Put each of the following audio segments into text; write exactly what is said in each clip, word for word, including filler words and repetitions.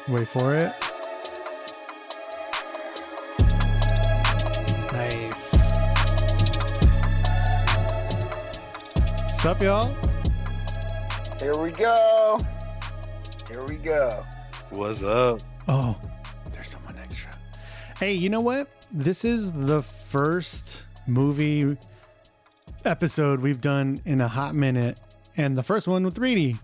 Wait for it. Nice. What's up, y'all? Here we go. Here we go. What's up? Oh, there's someone extra. Hey, you know what? This is the first movie episode we've done in a hot minute, and the first one with Reedy.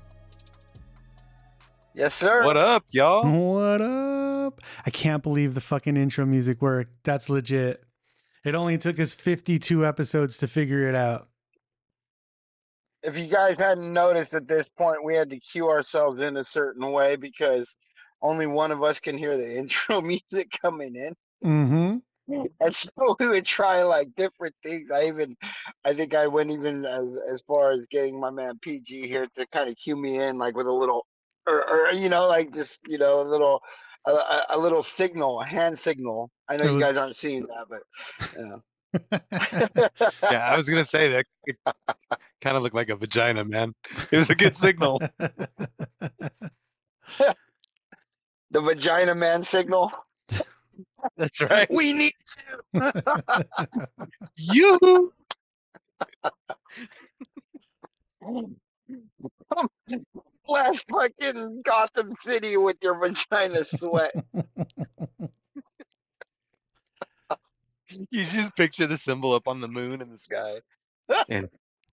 Yes, sir. What up, y'all? What up? I can't believe the fucking intro music worked. That's legit. It only took us fifty-two episodes to figure it out. If you guys hadn't noticed at this point, we had to cue ourselves in a certain way because only one of us can hear the intro music coming in. Mm-hmm. And so we would try like different things. I even, I think I went even as, as far as getting my man P G here to kind of cue me in like with a little, or, or you know, like just, you know, a little, a, a, a little signal, a hand signal. I know It you was- guys aren't seeing that, but yeah. Yeah, I was gonna say that it kind of looked like a vagina, man. It was a good signal. The vagina man signal. That's right. We need You. blast fucking Gotham City with your vagina sweat. You just picture the symbol up on the moon in the sky. And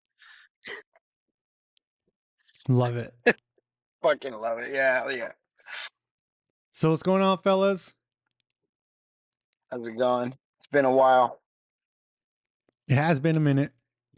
Love it. Fucking love it. Yeah, yeah. So what's going on, fellas? How's it going? It's been a while. It has been a minute.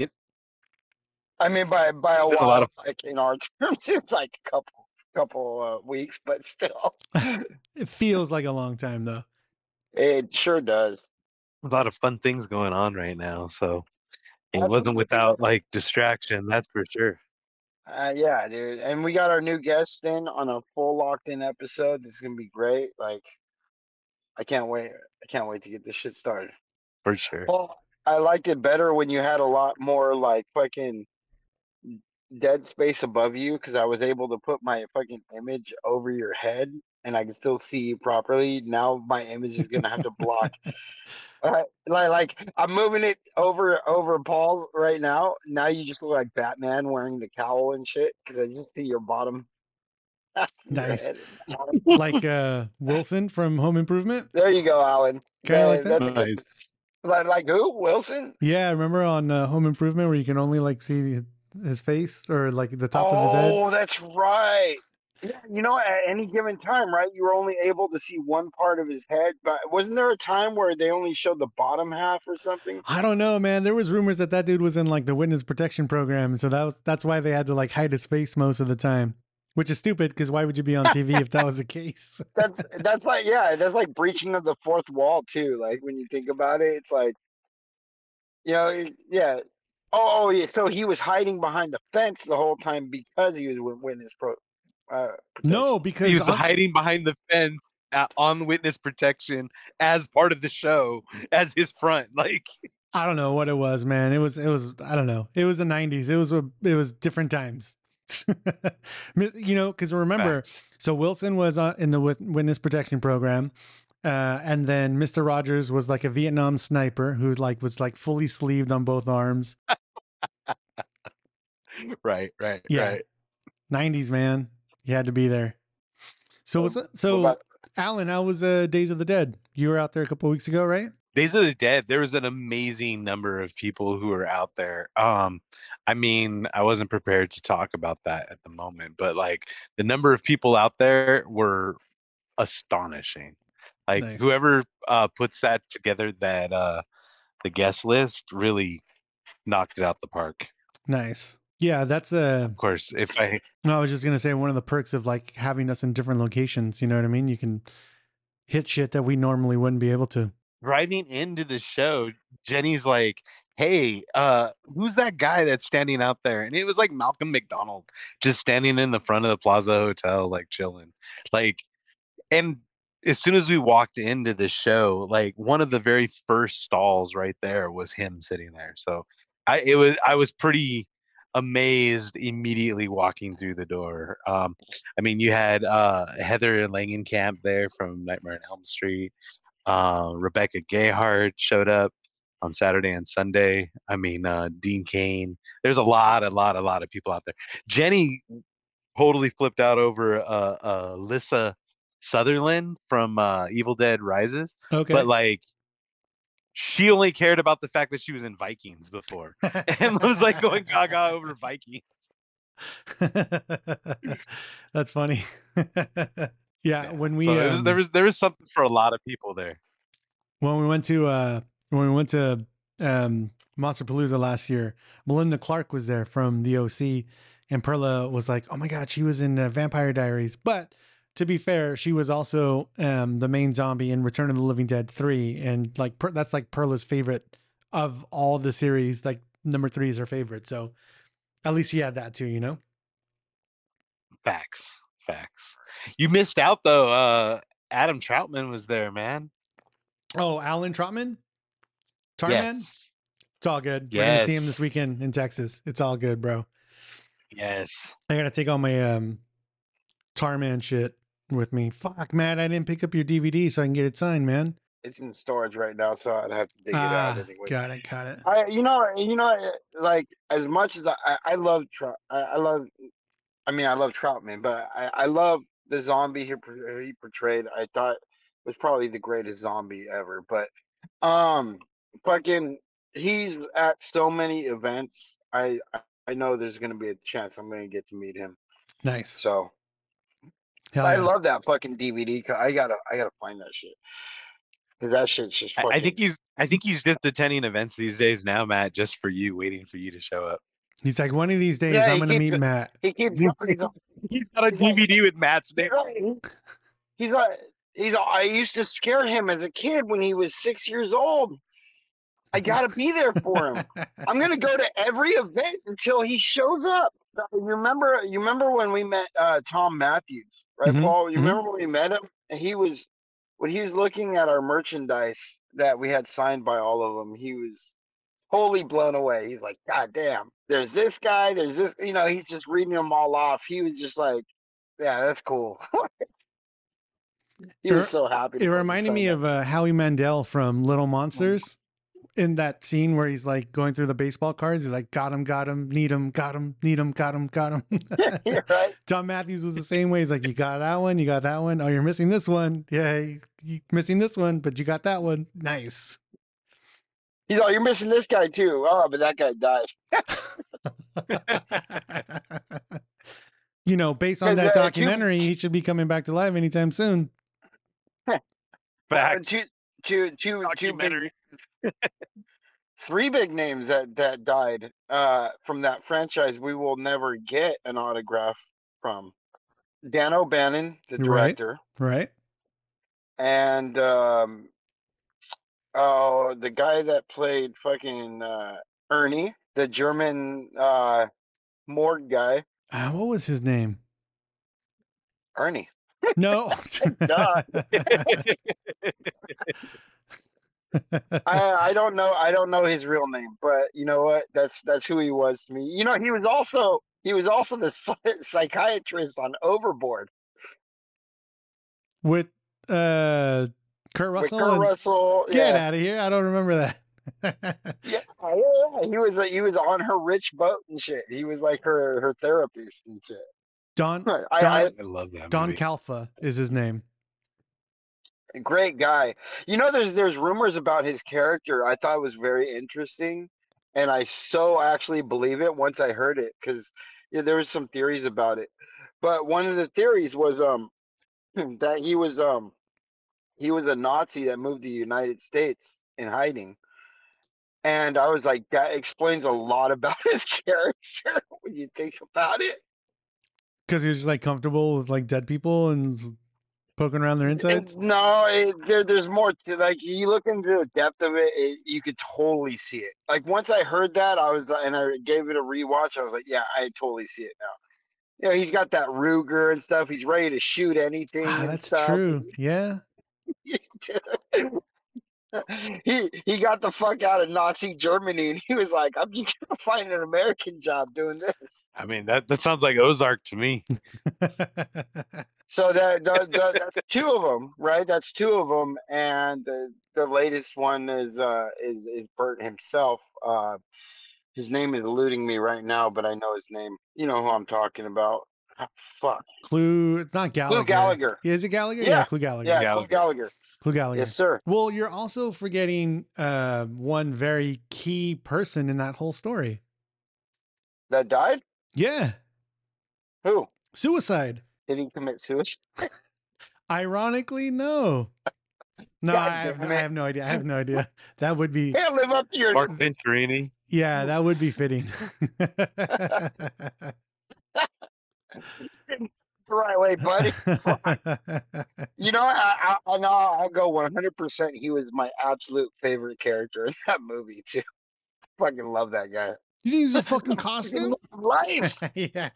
I mean, by by a It's been a while, lot of- like in our terms, it's like a couple couple uh, weeks, but still, It feels like a long time, though. it sure does. a lot of fun things going on right now, so it wasn't Absolutely. without like distraction, that's for sure. Uh, yeah, dude. And we got our new guest in on a full locked in episode. This is gonna be great. Like, I can't wait. I can't wait to get this shit started. For sure. Well, I liked it better when you had a lot more like fucking dead space above you because I was able to put my fucking image over your head and I can still see you properly. Now my image is gonna have to block. Uh, like, like I'm moving it over over Paul's right now. Now you just look like Batman wearing the cowl and shit because I just see your bottom. your Nice. head. Like uh, Wilson from Home Improvement. There you go, Alan. Kinda like that? That's a good- Nice. like, like who? Wilson? Yeah, remember on uh, Home Improvement where you can only like see his face or like the top of his head? Oh, that's right. Yeah, you know, at any given time, right? You were only able to see one part of his head, but wasn't there a time where they only showed the bottom half or something? I don't know, man. There was rumors that that dude was in like the witness protection program, so that was that's why they had to like hide his face most of the time, which is stupid because why would you be on T V if that was the case? That's that's like yeah, that's like breaching of the fourth wall too. Like when you think about it, it's like, you know, it- yeah. Oh, oh yeah. So he was hiding behind the fence the whole time because he was with witness pro. Uh, No, because He was on- hiding behind the fence at, on witness protection as part of the show, as his front. Like, I don't know what it was, man. It was it was I don't know. It was the nineties. It was a, it was different times. You know, because remember, facts. so Wilson was uh, in the wit- witness protection program, uh, and then Mister Rogers was like a Vietnam sniper who like was like fully sleeved on both arms. Right, right, Yeah. right. nineties, man. You had to be there. So what's what so about- Alan? How was uh, Days of the Dead? You were out there a couple weeks ago, right? Days of the Dead, there was an amazing number of people who were out there. Um, I mean, I wasn't prepared to talk about that at the moment, but like the number of people out there were astonishing. Like Nice. whoever uh, puts that together, that uh, the guest list really knocked it out the park. Nice. Yeah, that's uh Of course, if I no, I was just gonna say one of the perks of like having us in different locations. You know what I mean? You can hit shit that we normally wouldn't be able to. driving into the show, Jenny's like, "Hey, uh, who's that guy that's standing out there?" And it was like Malcolm McDonald, just standing in the front of the Plaza Hotel, like chilling. Like, and as soon as we walked into the show, like one of the very first stalls right there was him sitting there. So I, it was, I was pretty, amazed immediately walking through the door. Um, I mean, you had uh, Heather Langenkamp there from Nightmare on Elm Street. Uh, Rebecca Gayheart showed up on Saturday and Sunday. I mean, uh, Dean Cain. There's a lot, a lot, a lot of people out there. Jenny totally flipped out over uh, uh, Lissa Sutherland from uh, Evil Dead Rises, Okay. but like she only cared about the fact that she was in Vikings before and was like going gaga over Vikings. That's funny. yeah, Yeah. when we so it um, was, there was there was something for a lot of people there. when we went to uh when we went to um Monster Palooza last year, Melinda Clark was there from the O C, and Perla was like, "Oh my god, she was in uh, Vampire Diaries." But to be fair, she was also um the main zombie in Return of the Living Dead three, and like per- that's like Perla's favorite of all the series. Like number three is her favorite, so at least she had that too, you know. Facts, facts. You missed out though. Uh, Adam Troutman was there, man. Oh, Alan Trotman, Tarman. Yes, It's all good. We're gonna see him this yes, weekend in Texas. It's all good, bro. yes. I gotta take all my um Tarman shit with me. Fuck, man, I didn't pick up your D V D so I can get it signed, man. It's in storage right now, so I'd have to dig it out Ah, anyway. got it, got it. I, you know, you know, eh, like as much as I, I I love Trout, I, I love, I mean, I love Troutman, but I, I love the zombie he, por- he portrayed. I thought was probably the greatest zombie ever. But um, fucking, he's at so many events. I I I know there's gonna be a chance I'm gonna get to meet him. Nice. So Hell I yeah. love that fucking D V D. 'Cause I gotta I gotta find that shit. 'Cause that shit's just I, fucking. I think he's I think he's just attending events these days now, Matt, just for you, waiting for you to show up. He's like, one of these days Yeah, I'm he gonna keeps meet Matt. he keeps he's, He's got a he's like- D V D with Matt's name. he's like he's like he's I used to scare him as a kid when he was six years old. I gotta be there for him. I'm gonna go to every event until he shows up. You remember you remember when we met uh, Tom Matthews, right, Mhm, Paul? You mhm. remember when we met him? And he was when he was looking at our merchandise that we had signed by all of them, he was wholly blown away. He's like, God damn, there's this guy, there's this, you know, he's just reading them all off. He was just like, yeah, that's cool. He was It- so happy. to It fucking reminded sign me that. of uh, Howie Mandel from Little Monsters. In that scene where he's like going through the baseball cards, he's like, got him, got him, need him, got him, need him, got him, got him. You're right. Tom Matthews was the same way. He's like, you got that one, you got that one. Oh, you're missing this one. Yeah, you- you're missing this one, but you got that one. Nice. He's like, you're missing this guy too. Oh, but that guy died. You know, based on 'Cause, that uh, two- documentary, he should be coming back to life anytime soon. Facts. Two, two, two, two big, Documentary. three big names that that died uh, from that franchise. We will never get an autograph from Dan O'Bannon, the Right. director, Right? and um, oh, the guy that played fucking uh, Ernie, the German uh, morgue guy, Uh, what was his name? Ernie. No. God. I I don't know I don't know his real name, but you know what? That's that's who he was to me. You know, he was also he was also the psy- psychiatrist on Overboard With uh Kurt with Russell. Kurt and- Russell. Get Yeah, out of here. I don't remember that. yeah, yeah, yeah. He was he was on her rich boat and shit. He was like her her therapist and shit. Don I, I, Don I love that Don movie. Calfa is his name. great guy. You know, there's there's rumors about his character. I thought it was very interesting, and I so actually believe it once I heard it because yeah, there was some theories about it. But one of the theories was um that he was um he was a Nazi that moved to the United States in hiding, and I was like, that explains a lot about his character when you think about it. Because he was just like comfortable with like dead people and s- poking around their insides. And no, it, there, there's more to like. You look into the depth of it, it, you could totally see it. Like once I heard that, I was and I gave it a rewatch. I was like, yeah, I totally see it now. You know, he's got that Ruger and stuff. He's ready to shoot anything Ah, and that's stuff. true. Yeah. he he got the fuck out of Nazi Germany, and he was like, "I'm just gonna find an American job doing this." I mean, that that sounds like Ozark to me. So that, that, that that's two of them, right? That's two of them, and the the latest one is uh is is Bert himself. Uh, his name is eluding me right now, but I know his name. You know who I'm talking about. Ah, fuck. Clue. It's not Gallagher. Clue Gallagher. Is it Gallagher? Yeah. Clue Gallagher. Yeah, Clue Gallagher. Gallagher. Clue Gallagher. Yes, sir. Well, you're also forgetting uh, one very key person in that whole story. That died? Yeah. Who? Suicide. Did he commit suicide? Ironically, no. No, God I have, damn I it. have no idea. I have no idea. That would be, Can't live up to your Mark Venturini. yeah, that would be fitting. the right way, buddy. You know, I, I, I know I'll go one hundred percent. He was my absolute favorite character in that movie, too. Fucking love that guy. You think he's a fucking costume? Life. Yeah.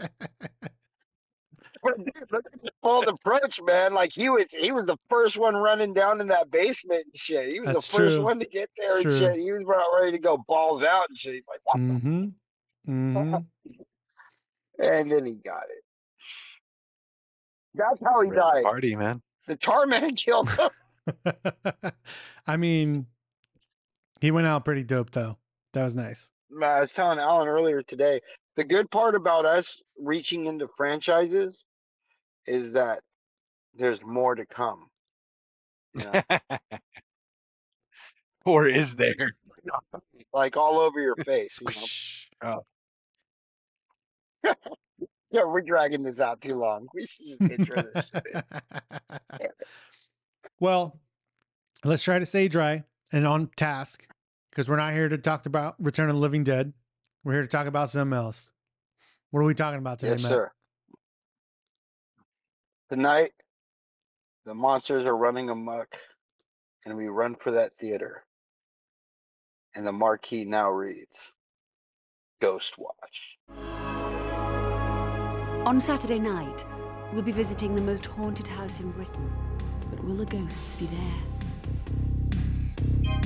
Dude, look at the bold approach, man. Like he was, he was the first one running down in that basement and shit. He was That's the first true. one to get there That's and true. shit. He was about ready to go balls out and shit. He's like, what the Mm-hmm. Mm-hmm. and then he got it. That's how he Ready to died. Party, man. The tar man killed him. I mean, he went out pretty dope though. That was nice. I was telling Alan earlier today, the good part about us reaching into franchises is that there's more to come. You know? Or is there? Like all over your face. You know? Yeah, we're dragging this out too long. We should just intro this shit. Well, let's try to stay dry and on task because we're not here to talk about Return of the Living Dead. We're here to talk about something else. What are we talking about today, Yes, Matt? sir. Tonight, the monsters are running amok, and we run for that theater. And the marquee now reads, Ghost Watch. On Saturday night, we'll be visiting the most haunted house in Britain. But will the ghosts be there?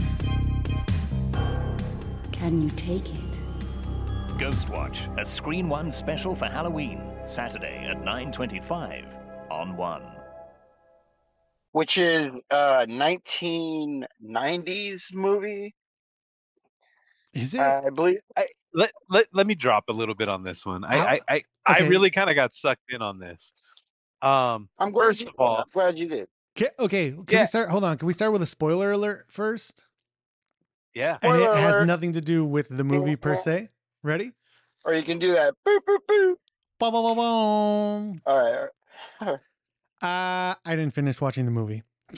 Can you take it? Ghost Watch, a Screen One special for Halloween, Saturday at nine twenty-five on One. Which is a nineteen nineties movie. Is it? I believe. I, let, let let me drop a little bit on this one. I How- I I, I okay. really kind of got sucked in on this. Um, I'm glad First you, of all- I'm glad you did. Okay, okay. Can Yeah. we start? Hold on. Can we start with a spoiler alert first? yeah. And it Spoiler has alert. nothing to do with the movie per se. Ready? Or you can do that. Boop, boop, boop. Boom, boom, boom, boom. All right. All right. Uh, I didn't finish watching the movie.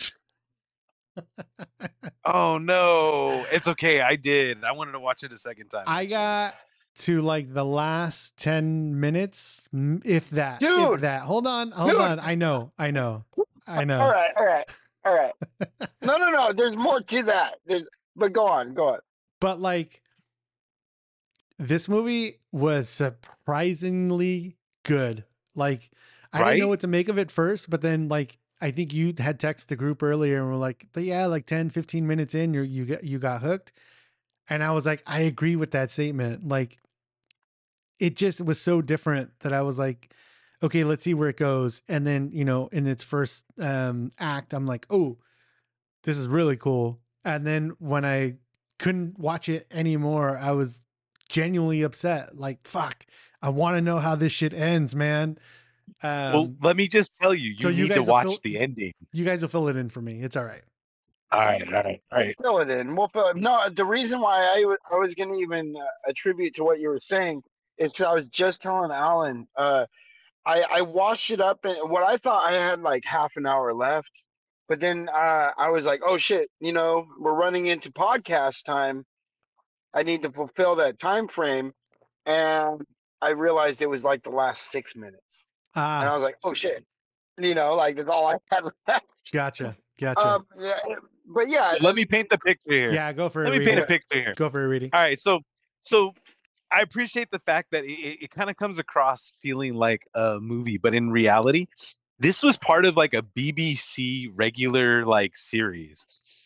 Oh no, it's okay. I did. I wanted to watch it a second time. I actually. got to like the last ten minutes, m- if that. If Dude. that. Hold on. Hold Dude. on. I know. I know. I know. All right. All right. All right. No, no, no. There's more to that. There's, but go on. Go on. But like, this movie was surprisingly good. Like, I didn't know Right? what to make of it first, but then like, I think you had texted the group earlier and were like, yeah, like ten, fifteen minutes in, you're, you got, you got hooked. And I was like, I agree with that statement. Like, it just was so different that I was like, okay, let's see where it goes. And then, you know, in its first um, act, I'm like, oh, this is really cool. And then when I couldn't watch it anymore, I was genuinely upset. Like, fuck, I want to know how this shit ends, man. Um, Well, let me just tell you, you so you need to guys will watch feel- the ending. you guys will fill it in for me. It's all right. All right, all right, all right. Fill it in. We'll fill it. No, the reason why I, wa- I was going to even uh, attribute to what you were saying is because I was just telling Alan, uh, I, I watched it up and what I thought I had like half an hour left, but then uh, I was like, oh shit, you know, we're running into podcast time. I need to fulfill that time frame. And I realized it was like the last six minutes. And I Ah, was like, oh shit, you know, like that's all I had left. gotcha. Gotcha. Um, yeah, but yeah, Let me paint the picture here. yeah, go for it. Let me Reedy. paint a picture here. Go for it, Reedy. All right, so so I appreciate the fact that it, it, it kind of comes across feeling like a movie, but in reality, this was part of like a B B C regular like series.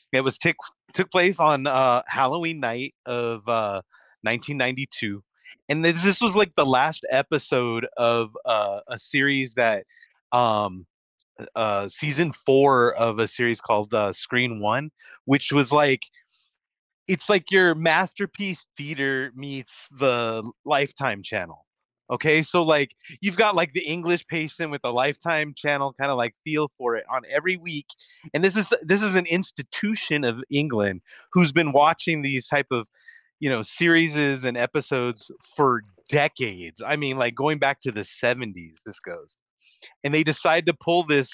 It was took took place on uh, Halloween night of uh, nineteen ninety-two, and this, this was like the last episode of uh, a series that um, uh, season four of a series called uh, Screen One, which was like it's like your Masterpiece Theater meets the Lifetime channel. Okay, so like you've got like the English patient with the Lifetime channel kind of like feel for it on every week, and this is this is an institution of England who's been watching these type of you know series and episodes for decades. I mean, like going back to the seventies, this goes, and they decide to pull this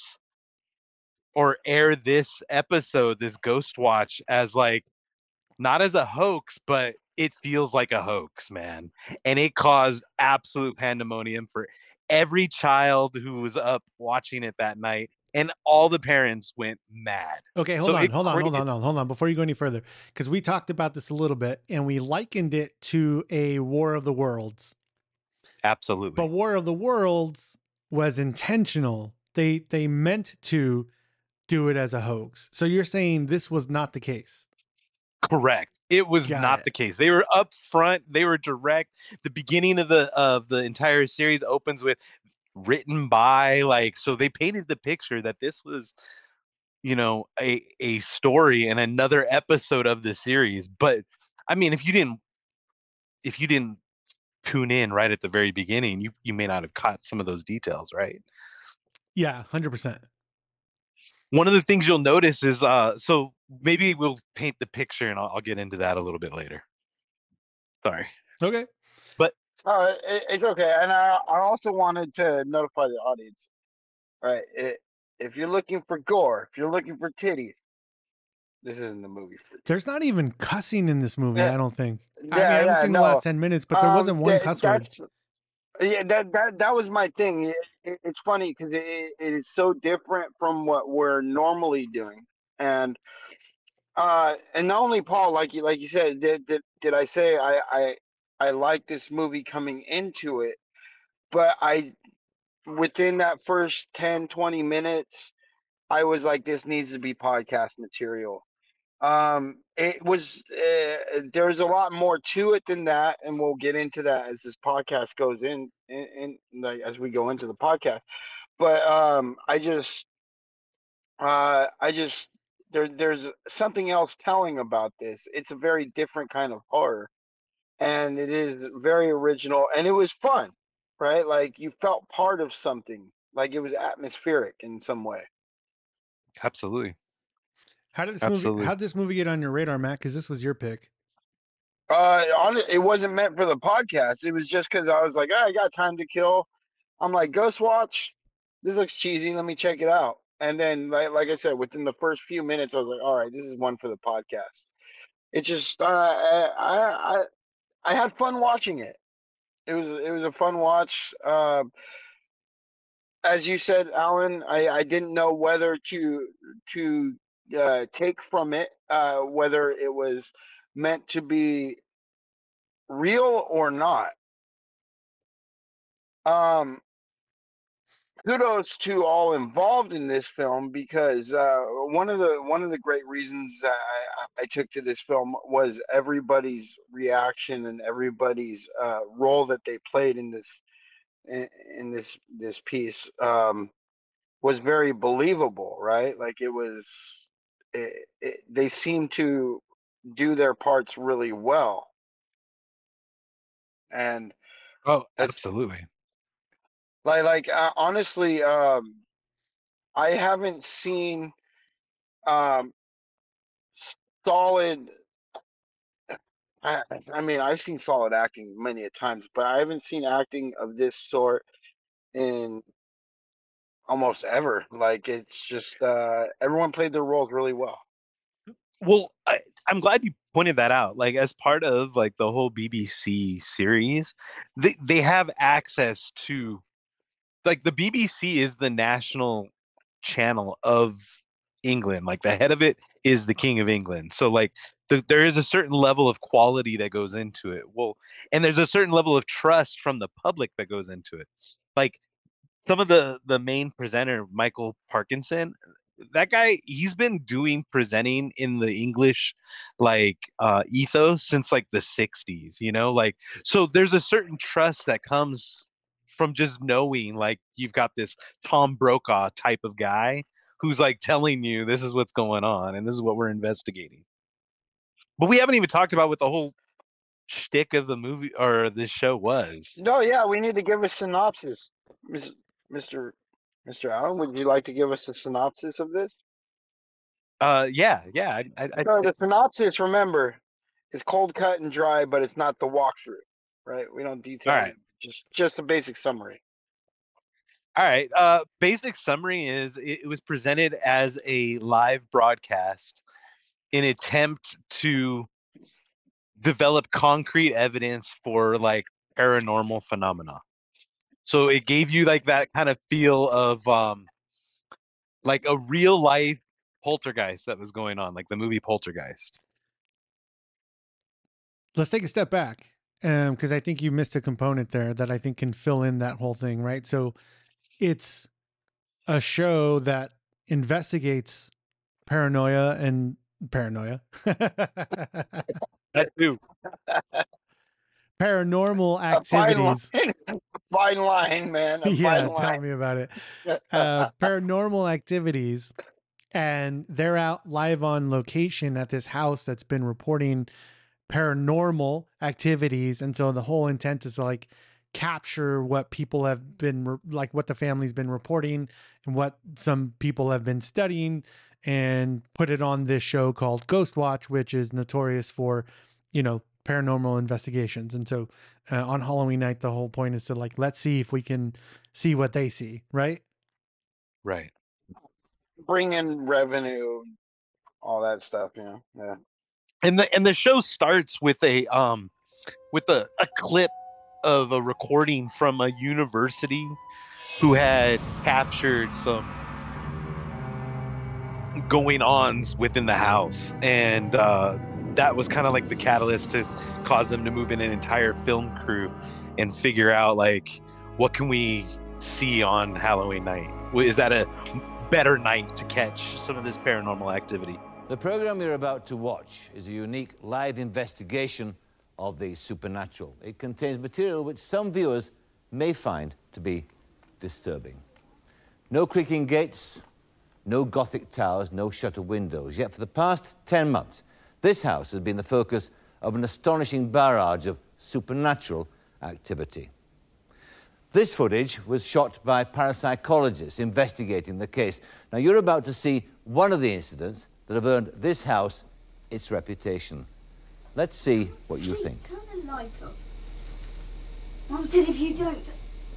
or air this episode, this Ghost Watch, as like not as a hoax, but it feels like a hoax, man. And it caused absolute pandemonium for every child who was up watching it that night. And all the parents went mad. Okay, hold So on, it hold on, hold created- on, hold on. Before you go any further, because we talked about this a little bit and we likened it to a War of the Worlds. Absolutely. But War of the Worlds was intentional. They they meant to do it as a hoax. So you're saying this was not the case? Correct. It was Got not it. the case. They were up front. They were direct. The beginning of the of the entire series opens with written by, like, so they painted the picture that this was, you know, a a story and another episode of the series. But I mean, if you didn't if you didn't tune in right at the very beginning, you you may not have caught some of those details, right? Yeah, one hundred percent. One of the things you'll notice is uh so maybe we'll paint the picture and I'll, I'll get into that a little bit later. Sorry. Okay. Uh, it, it's okay. And I, I also wanted to notify the audience. All right. It, if you're looking for gore, if you're looking for titties, this isn't the movie for you. There's not even cussing in this movie, Yeah. I don't think. I Yeah, mean, I haven't yeah, seen no. the last ten minutes, but there Um, wasn't one that- cuss word. that's, Yeah, that, that that was my thing. It, it, it's funny because it, it, it is so different from what we're normally doing. And uh, and not only Paul, like you like you said, did did, did I say I, I I like this movie coming into it, but I within that first ten, twenty minutes, I was like, this needs to be podcast material. Um, it was uh, there's a lot more to it than that, and we'll get into that as this podcast goes in, in, in like as we go into the podcast. But um, I just, uh, I just there there's something else telling about this. It's a very different kind of horror, and it is very original, and it was fun, right? Like you felt part of something, like it was atmospheric in some way. Absolutely. How did this Absolutely. movie? How did this movie get on your radar, Matt? Because this was your pick. Uh, on it wasn't meant for the podcast. It was just because I was like, oh, I got time to kill. I'm like, Ghost Watch. This looks cheesy. Let me check it out. And then, like, like I said, within the first few minutes, I was like, all right, this is one for the podcast. It just, uh, I, I, I had fun watching it. It was, it was a fun watch. Uh, as you said, Alan, I, I didn't know whether to, to uh, take from it, uh, whether it was meant to be real or not. Um, kudos to all involved in this film because uh, one of the one of the great reasons that I, I took to this film was everybody's reaction and everybody's uh, role that they played in this in, in this this piece um, was very believable, right? Like it was, it, it, they seemed to do their parts really well, and Oh, that's absolutely. like like uh, honestly, um, I haven't seen um, solid. I, I mean, I've seen solid acting many a times, but I haven't seen acting of this sort in almost ever. Like it's just uh, everyone played their roles really well. Well, I, I'm glad you pointed that out. Like, as part of like the whole B B C series, they they have access to, like, the B B C is the national channel of England. Like, the head of it is the King of England. So, like, the, there is a certain level of quality that goes into it. Well, and there's a certain level of trust from the public that goes into it. Like, some of the the main presenter, Michael Parkinson, that guy, he's been doing presenting in the English like uh ethos since like the sixties, you know? Like so there's a certain trust that comes from just knowing like you've got this Tom Brokaw type of guy who's like telling you this is what's going on and this is what we're investigating. But we haven't even talked about what the whole shtick of the movie or this show was. No, yeah, we need to give a synopsis. Mis- Mister Mister Allen, would you like to give us a synopsis of this? Uh, yeah, yeah. I, I, I So the synopsis, remember, is cold cut and dry, but it's not the walkthrough, right? We don't detail all right. just just a basic summary. All right. Uh, basic summary is it, it was presented as a live broadcast in attempt to develop concrete evidence for like paranormal phenomena. So it gave you like that kind of feel of um, like a real life poltergeist that was going on, like the movie Poltergeist. Let's take a step back because I think you missed a component there that I think can fill in that whole thing, right? So it's a show that investigates paranoia and paranoia, That too. paranormal A fine activities. line, fine line, man. A Yeah, fine tell line. me about it. Uh, paranormal activities, and they're out live on location at this house that's been reporting paranormal activities, and so the whole intent is to like capture what people have been re- like what the family's been reporting and what some people have been studying, and put it on this show called Ghost Watch, which is notorious for, you know, paranormal investigations. And so uh, on Halloween night, the whole point is to like, let's see if we can see what they see, right? Right. Bring in revenue, all that stuff, you know. Yeah. And the and the show starts with a um with a, a clip of a recording from a university who had captured some going ons within the house, and uh, that was kind of like the catalyst to cause them to move in an entire film crew and figure out like what can we see on Halloween night. Is that a better night to catch some of this paranormal activity? The program you're about to watch is a unique live investigation of the supernatural. It contains material which some viewers may find to be disturbing. No creaking gates, no Gothic towers, no shuttered windows. Yet for the past ten months, this house has been the focus of an astonishing barrage of supernatural activity. This footage was shot by parapsychologists investigating the case. Now, you're about to see one of the incidents that have earned this house its reputation. Let's see what you think. Turn the light off. Mum said if you don't...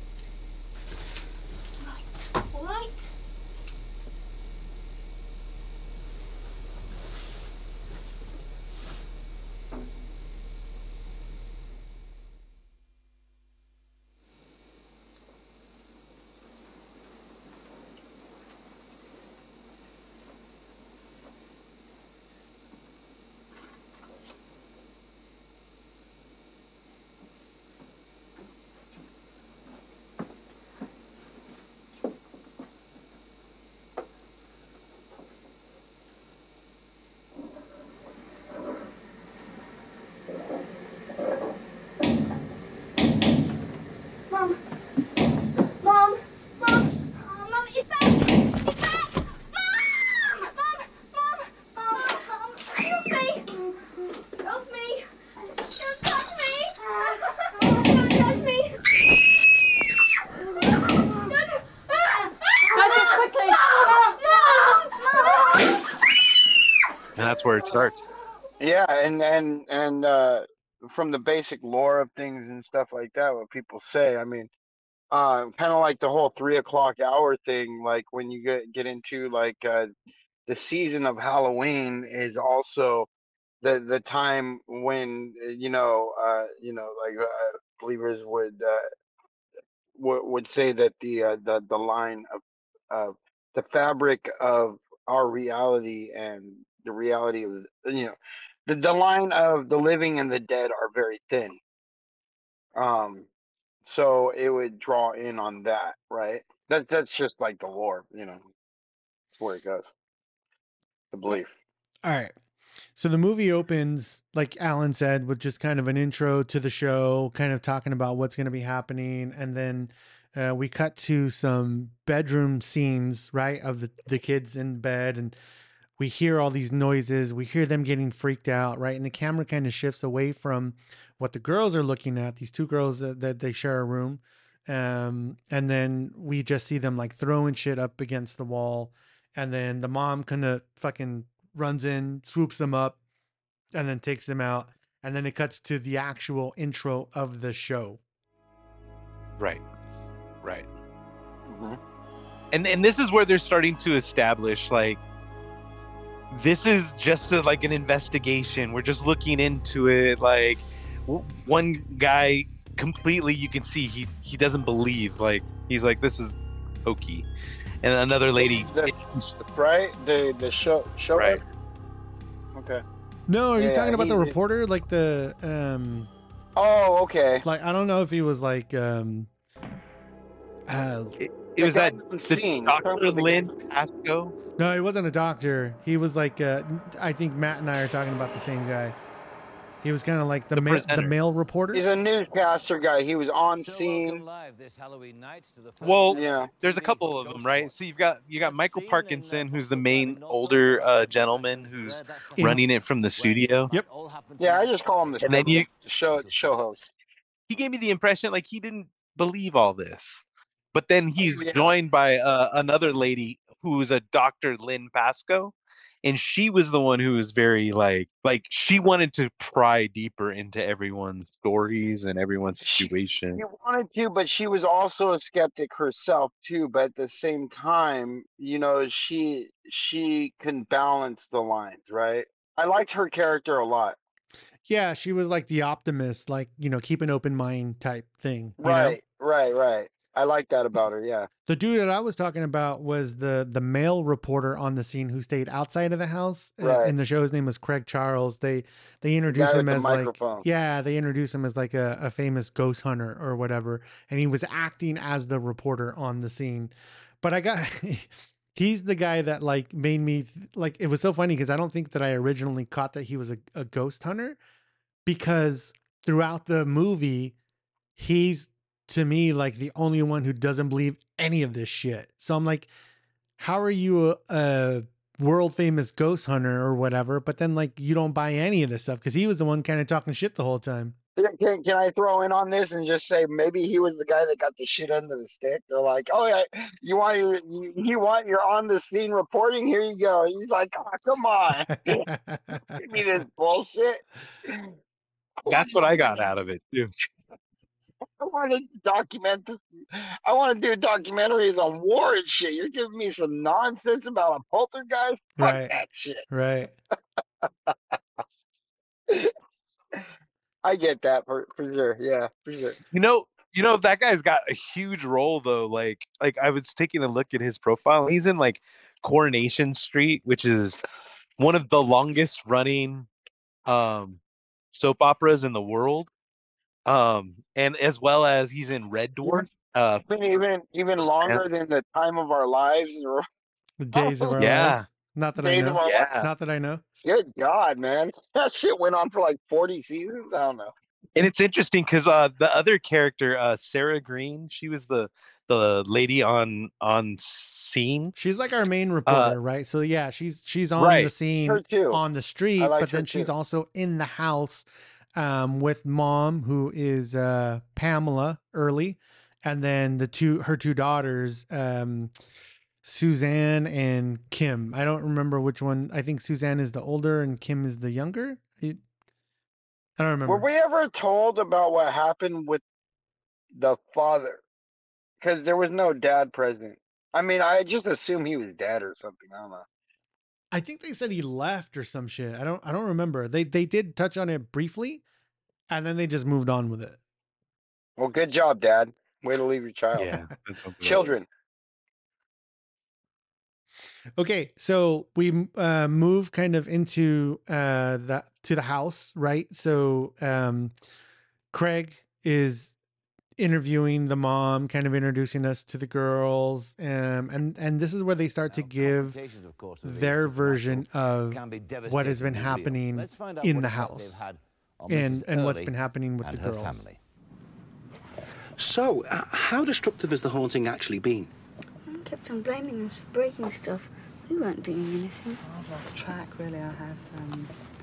Right, all right. Mum! Mum! Mum! Oh, Mum, it's back! It's back! Mum! Mum! Mum! Mum! Mum! Help me! Help me! Don't touch me! Don't touch me! Don't... quickly! Mum! Mum! And that's where it starts. Yeah, and and and uh from the basic lore of things and stuff like that, what people say, I mean, uh, kind of like the whole three o'clock hour thing. Like when you get get into like uh, the season of Halloween is also the the time when uh, you know uh, you know like uh, believers would uh, would would say that the uh, the the line of uh, the fabric of our reality and the reality of you know the the line of the living and the dead are very thin. Um, so it would draw in on that, right? That's that's just like the lore, you know. That's where it goes. The belief. All right. So the movie opens, like Alan said, with just kind of an intro to the show, kind of talking about what's going to be happening. And then uh, we cut to some bedroom scenes, right, of the, the kids in bed. And we hear all these noises. We hear them getting freaked out, right? And the camera kind of shifts away from what the girls are looking at, these two girls that, that they share a room. Um, and then we just see them like throwing shit up against the wall. And then the mom kind of fucking runs in, swoops them up, and then takes them out. And then it cuts to the actual intro of the show. Right. Right. Mm-hmm. And and this is where they're starting to establish, like, this is just a, like an investigation. We're just looking into it. Like, w- one guy completely, you can see he he doesn't believe. Like, he's like, this is hokey. And another lady, The, right? The the show show. Right. Okay. No, are Yeah, you talking yeah, about he- the he- reporter? Like the, um, Oh, okay. like, I don't know if he was like, um, uh, it, The it was guy that on the scene. Doctor Remember the Lynn guy- Pasco. no, he wasn't a doctor. He was like, uh, I think Matt and I are talking about the same guy. He was kind of like the, The ma- the presenter. male reporter. He's a newscaster guy. He was on So scene. welcome live this Halloween night to the first Well, ever Yeah. There's a T V couple of them, Ghost right? Watch. So you've got you got Let's Michael see, and then, Parkinson, uh, who's from the Football main in Norfolk, older uh, uh, that's gentleman where who's that's In- running it from the where studio. this Yep. might all happen Yeah, I tonight. just call him the And then you- show show host. He gave me the impression like he didn't believe all this, but then he's Yeah. joined by uh, another lady who's a Doctor Lynn Pasco, and she was the one who was very like like she wanted to pry deeper into everyone's stories and everyone's She- situation. She wanted to, but she was also a skeptic herself too. But at the same time, you know, she she can balance the lines, right? I liked her character a lot. Yeah, she was like the optimist, like, you know, keep an open mind type thing. You know? Right, right, right. I like that about her. Yeah. The dude that I was talking about was the the male reporter on the scene who stayed outside of the house. Uh, Right. In the show, his name was Craig Charles. They they guy introduce with him the as like microphone. yeah, they introduce him as like a, a famous ghost hunter or whatever, and he was acting as the reporter on the scene. But I got he's the guy that like made me like it was so funny because I don't think that I originally caught that he was a, a ghost hunter because throughout the movie he's to me like the only one who doesn't believe any of this shit. So I'm like, how are you a, a world famous ghost hunter or whatever, but then like you don't buy any of this stuff because he was the one kind of talking shit the whole time. Can, can I throw in on this and just say maybe he was the guy that got the shit under the stick? They're like, oh yeah, you want your you, you want your on the scene reporting? Here you go. He's like, oh, come on, give me this bullshit. That's what I got out of it too. I want to document this. I want to do documentaries on war and shit. You're giving me some nonsense about a poltergeist? Fuck Right. that shit. Right. I get that for, for sure. Yeah, for sure. You know, you know that guy's got a huge role though. Like, like I was taking a look at his profile. He's in like Coronation Street, which is one of the longest running um, soap operas in the world. Um, and as well as he's in Red Dwarf. Uh, Even even even longer than the time of our lives. or- The days of our Yeah. lives. Not that Days I of know. our yeah, Not that I know. Good God, man, that shit went on for like forty seasons. I don't know. and it's interesting because uh, the other character, uh, Sarah Green, she was the the lady on on scene. She's like our main reporter, right? So yeah, she's she's on the Right. scene Her too. on the street, liked but her then she's too. also in the house um, with mom, who is uh, Pamela Early, and then the two her two daughters, um, Suzanne and Kim. I don't remember which one. I think Suzanne is the older and Kim is the younger. I, I don't remember. Were we ever told about what happened with the father? Because there was no dad present. I mean, I just assume he was dead or something. I don't know. I think they said he left or some shit. I don't I don't remember. They they did touch on it briefly, and then they just moved on with it. Well, good job, Dad. Way to leave your child. Yeah, that's something else. Children. Okay, so we uh, move kind of into uh, that to the house, right? So um, Craig is interviewing the mom, kind of introducing us to the girls, um, and and this is where they start to give Confrontations, of course, with the their supernatural version of can be what has been devastatingly real. happening Let's find out in what the effect house they've had on and Missus and what's Early been happening with and the her girls. family. So, uh, how destructive has the haunting actually been? Mum kept on blaming us for breaking stuff. We weren't doing anything. I've lost track, really. I have um,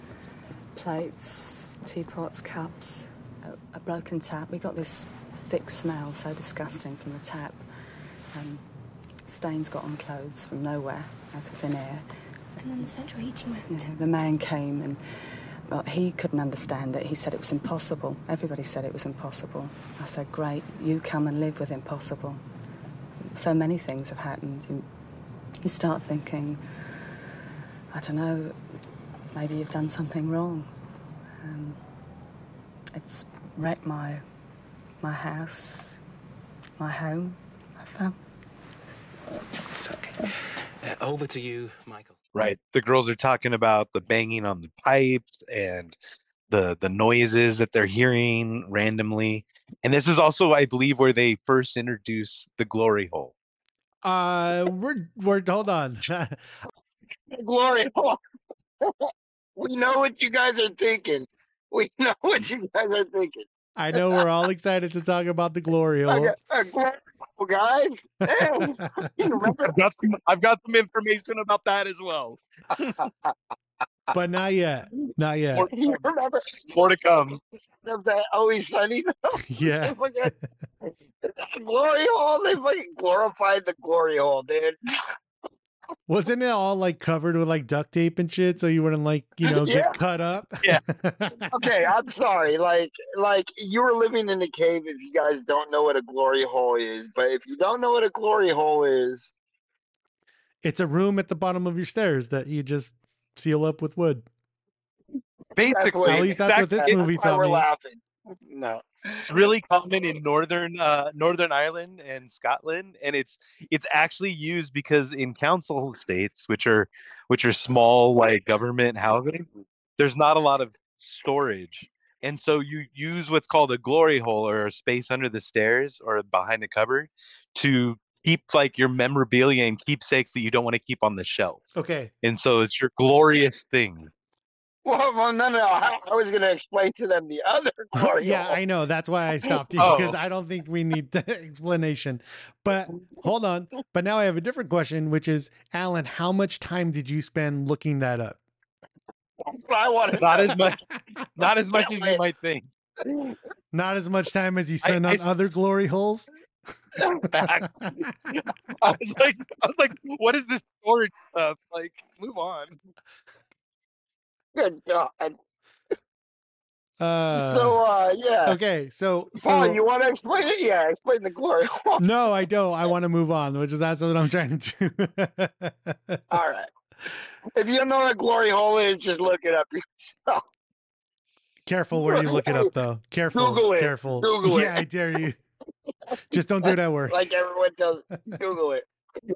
plates, teapots, cups, a, a broken tap. We got this thick smell, so disgusting from the tap. Um, stains got on clothes from nowhere, out of thin air. And then the central heating went. You know, the man came and well, he couldn't understand it. He said it was impossible. Everybody said it was impossible. I said, great, you come and live with impossible. So many things have happened. You, you start thinking, I don't know, maybe you've done something wrong. Um, it's wrecked my, my house, my home, my family. It's okay. Uh, over to you, Michael. Right. The girls are talking about the banging on the pipes and the the noises that they're hearing randomly. And this is also, I believe, where they first introduce the glory hole. Uh, we're we're hold on. Glory hole. We know what you guys are thinking. We know what you guys are thinking. I know we're all excited to talk about the glory hole. Okay, uh, glory hole, guys. Damn. You remember? I've got some, I've got some information about that as well. But not yet. Not yet. More, You remember? more to come. Of that Always Sunny though? Yeah. They fucking- glory hole. They fucking glorified the glory hole, dude. Wasn't it all like covered with like duct tape and shit so you wouldn't like, you know, get Yeah. cut up? Yeah. Okay, I'm sorry. Like, like you were living in a cave. If you guys don't know what a glory hole is, but if you don't know what a glory hole is, It's a room at the bottom of your stairs that you just seal up with wood. Basically, At least that's what this exactly- movie that's why taught we're me. laughing. No. It's really common in northern uh, Northern Ireland and Scotland, and it's it's actually used because in council estates, which are which are small like government housing, there's not a lot of storage, and so you use what's called a glory hole or a space under the stairs or behind a cupboard to keep like your memorabilia and keepsakes that you don't want to keep on the shelves, Okay. and so it's your glorious thing. Well, well, no, no. I, I was going to explain to them the other glory Yeah, hole. I know. That's why I stopped you Oh. because I don't think we need the explanation. But hold on. But now I have a different question, which is, Alan, how much time did you spend looking that up? I want to Not as much, not as much as you might think. Not as much time as you I- spend I on s- other glory holes? Back. I was like, I was like, what is this storage stuff? Like, move on. Good God. Uh, so, uh, yeah. okay. So, Paul, so you want to explain it? Yeah, explain the glory hole. no, I don't. I want to move on, which is that's what I'm trying to do. All right. If you don't know what a glory hole is, just look it up yourself. Careful where you look it up, though. Careful. Google it. Careful. Google it. Yeah, I dare you. Just don't do it at work. Like everyone tells, Google it.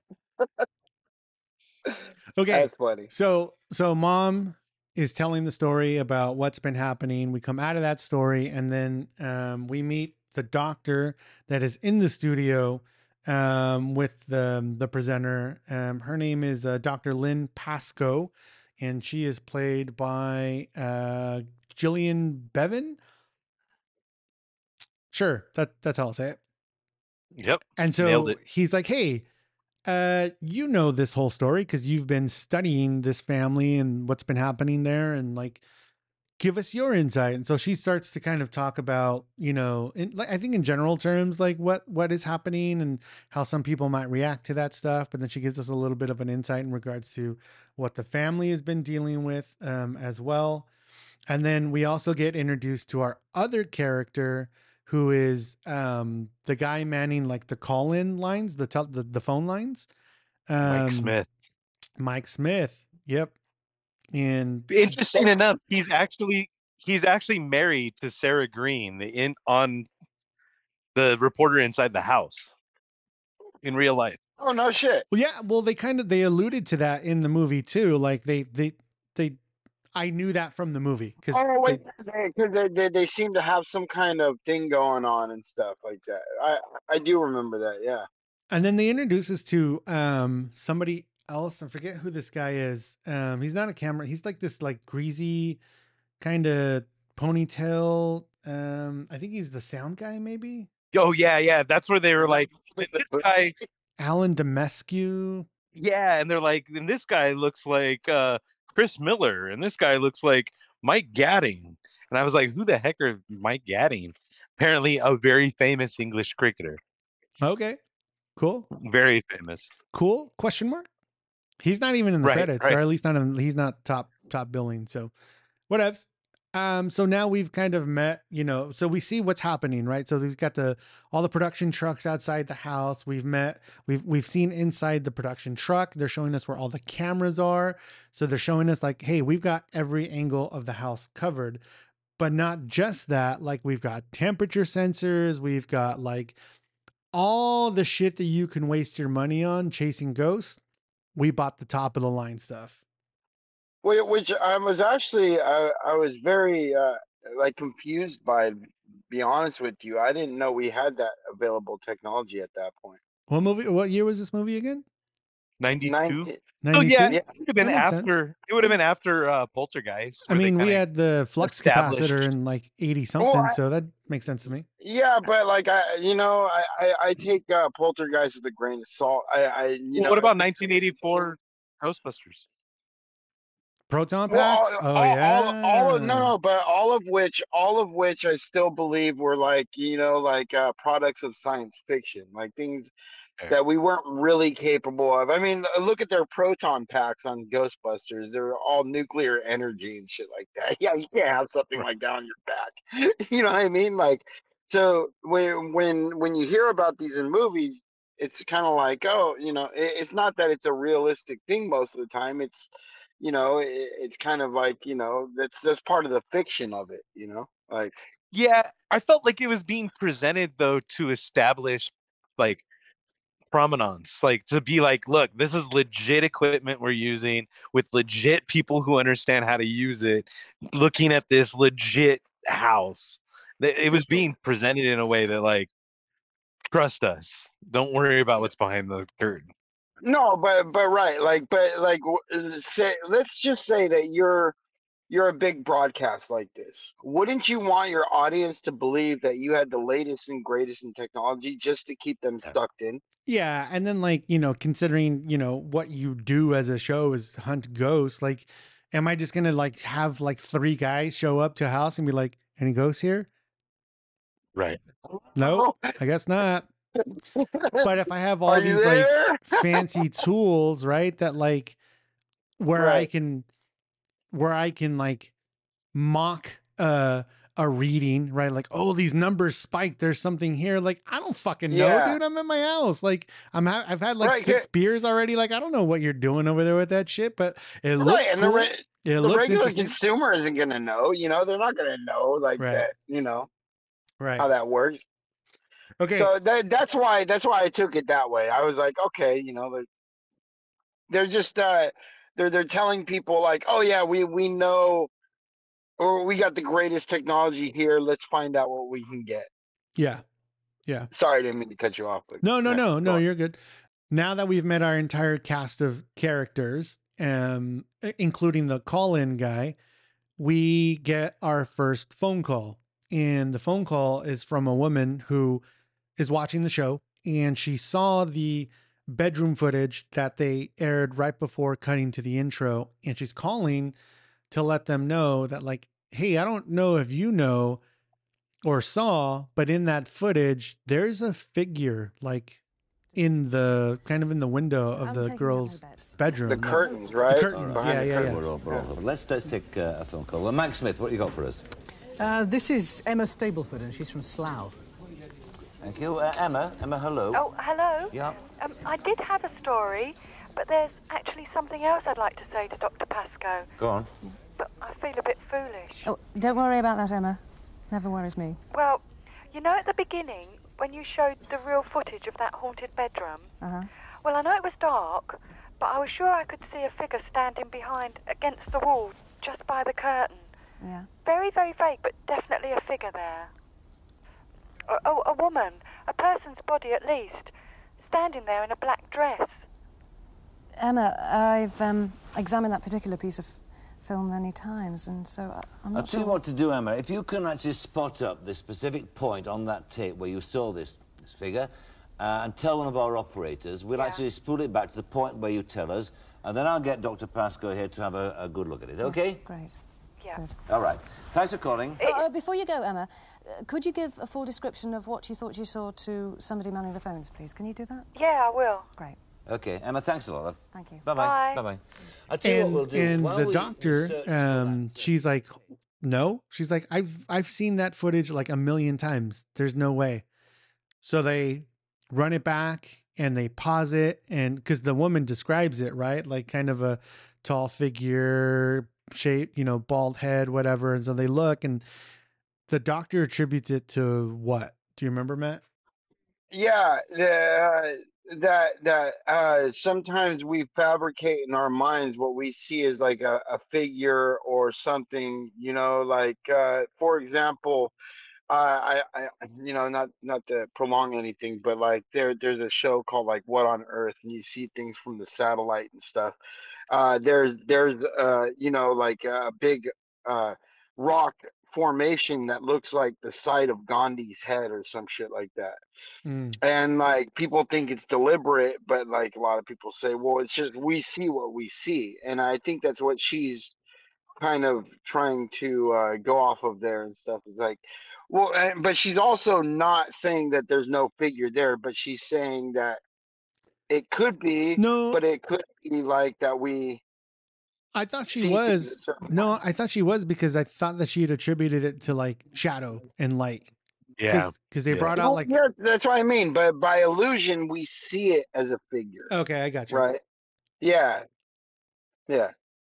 Okay. That's funny. So, so mom is telling the story about what's been happening. We come out of that story, and then um, we meet the doctor that is in the studio um, with the the presenter. Um, her name is uh, Doctor Lynn Pascoe, and she is played by uh, Gillian Bevan. Sure, that that's how I'll say it. Yep. And so Nailed it. he's like, hey, uh, you know this whole story because you've been studying this family and what's been happening there, and like, give us your insight. And so she starts to kind of talk about, you know, in, like, I think in general terms, like what what is happening and how some people might react to that stuff. But then she gives us a little bit of an insight in regards to what the family has been dealing with um, as well. And then we also get introduced to our other character, who is um, the guy manning like the call-in lines, the tel- the, the phone lines. Um, Mike Smith. Mike Smith. Yep. And Interesting enough, he's actually he's actually married to Sarah Green, the in on the reporter inside the house in real life. Oh no shit. well, yeah, well, they kind of they alluded to that in the movie too. Like they they they, I knew that from the movie because Oh wait, because they, they they seem to have some kind of thing going on and stuff like that. I I do remember that. Yeah. and then they introduce us to um somebody else. I forget who this guy is. Um, he's not a camera. He's like this like greasy kind of ponytail. Um, I think he's the sound guy, maybe. Oh yeah, yeah. That's where they were like, this guy, Alan Demescu. yeah, and they're like, and this guy looks like uh, Chris Miller, and this guy looks like Mike Gadding, and I was like, who the heck are Mike Gadding? Apparently, a very famous English cricketer. Okay, cool, very famous. Cool? Question mark. He's not even in the Right, credits, right. or at least not in, he's not top top billing. So, whatevs. Um, so now we've kind of met, you know, so we see what's happening, right? So we've got the all the production trucks outside the house. We've met, we've we've seen inside the production truck. They're showing us where all the cameras are. So they're showing us like, hey, we've got every angle of the house covered. But not just that, like we've got temperature sensors, we've got like all the shit that you can waste your money on chasing ghosts. We bought the top of the line stuff. Wh- Which I was actually I I was very uh, like confused by. To be honest with you, I didn't know we had that available technology at that point. What movie? What year was this movie again? ninety-two. Nineteen- Oh yeah, ninety-two? it would have been That makes sense. after. It would have been after uh, Poltergeist. I where they mean, we kinda had the flux established- capacitor in like eighty something, Well, I- so that makes sense to me. Yeah, but like I, you know, I I, I take uh, Poltergeist with a grain of salt. I I you Well, know. what about nineteen eighty-four Ghostbusters? Proton Well, packs? all, oh all, yeah. all, all of, no, no, but all of which, all of which, I still believe were like, you know, like uh, products of science fiction, like things Okay. that we weren't really capable of. I mean, look at their proton packs on Ghostbusters; they're all nuclear energy and shit like that. Yeah, you can't have something like that on your back. You know what I mean? Like, so when when when you hear about these in movies, it's kind of like, oh, you know, it, it's not that it's a realistic thing most of the time. It's you know, it, it's kind of like, you know, that's that's part of the fiction of it, you know, like Yeah, I felt like it was being presented though to establish like provenance, like to be like, look, this is legit equipment we're using with legit people who understand how to use it, looking at this legit house. Th- It was being presented in a way that like, trust us. Don't worry about what's behind the curtain. no, but but right, like but like w- uh, say let's just say that you're you're a big broadcast like this. Wouldn't you want your audience to believe that you had the latest and greatest in technology just to keep them stuck in? Yeah, and then like, you know, considering, you know, what you do as a show is hunt ghosts, like am I just going to like have like three guys show up to a house and be like, any ghosts here? Right. No, I guess not. But if I have all Are you these like there? fancy tools, right, that like where I Right. can where I can like mock uh a reading, right? Like, oh, these numbers spiked. There's something here. Like, I don't fucking know, Yeah. dude. I'm at my house. Like, I'm ha- I've had like Right, six yeah. beers already. Like, I don't know what you're doing over there with that shit, but it Right, looks and cool. the re- it the looks regular interesting. consumer isn't gonna know, you know, they're not gonna know like Right. that, you know, Right. how that works. Okay. So that that's why that's why I took it that way. I was like, okay, you know, they're they're just uh they're they're telling people like, oh yeah, we we know or we got the greatest technology here. Let's find out what we can get. yeah. Yeah. Sorry, I didn't mean to cut you off. But No, no, yeah, no, go no, on. you're good. Now that we've met our entire cast of characters, um, i- including the call-in guy, we get our first phone call. And the phone call is from a woman who is watching the show and she saw the bedroom footage that they aired right before cutting to the intro. And she's calling to let them know that, like, hey, I don't know if you know or saw, but in that footage, there's a figure like in the kind of in the window of the girl's bedroom. The like- curtains, right? The curtains, Behind yeah, the yeah, curtains. yeah. We're all, we're all over. Let's, let's take uh, a phone call. Well, Max Smith, what do you got for us? Uh, this is Emma Stableford, and she's from Slough. Thank you. Uh, Emma, Emma, hello. Oh, hello. Yeah. Um, I did have a story, but there's actually something else I'd like to say to Doctor Pascoe. Go on. But I feel a bit foolish. Oh, don't worry about that, Emma. Never worries me. Well, you know at the beginning, when you showed the real footage of that haunted bedroom, Uh-huh. well, I know it was dark, but I was sure I could see a figure standing behind, against the wall, just by the curtain. Yeah. Very, very vague, but definitely a figure there. Oh, a woman, a person's body at least, standing there in a black dress. Emma, I've um, examined that particular piece of film many times, and so I, I'm not I'll tell sure. you what to do, Emma. If you can actually spot up the specific point on that tape where you saw this, this figure, uh, and tell one of our operators, we'll Yeah. actually spool it back to the point where you tell us, and then I'll get Doctor Pascoe here to have a, a good look at it, OK? Great. Yeah. Good. All right. Thanks for calling. Uh, uh, before you go, Emma, uh, could you give a full description of what you thought you saw to somebody manning the phones, please? Can you do that? Yeah, I will. Great. OK, Emma, thanks a lot, love. Thank you. Bye-bye. Bye. Bye-bye. I'll tell you what And, we'll do. and While the we doctor, research for um, that, she's like, no. She's like, I've I've seen that footage like a million times. There's no way. So they run it back and they pause it, and because the woman describes it, right, like kind of a tall figure, shape, you know, bald head, whatever. And so they look, and the doctor attributes it to what? Do you remember, Matt? Yeah, the, that that uh, sometimes we fabricate in our minds what we see as like a, a figure or something. You know, like uh, for example, uh, I, I, you know, not not to prolong anything, but like there there's a show called like What on Earth, and you see things from the satellite and stuff. Uh, there's there's uh, you know, like a big uh, rock formation that looks like the side of Gandhi's head or some shit like that. Mm. And like people think it's deliberate, but like a lot of people say, well, it's just we see what we see. And I think that's what she's kind of trying to uh, go off of there and stuff. Is like, well, and, but she's also not saying that there's no figure there, but she's saying that it could be, No. but it could be like that we. I thought she see things was. a certain No, I thought she was because I thought that she had attributed it to like shadow and light. Yeah. Because they Yeah. brought Well, out like. yeah, that's what I mean. But by illusion, we see it as a figure, Okay, I got you. right? Yeah, yeah.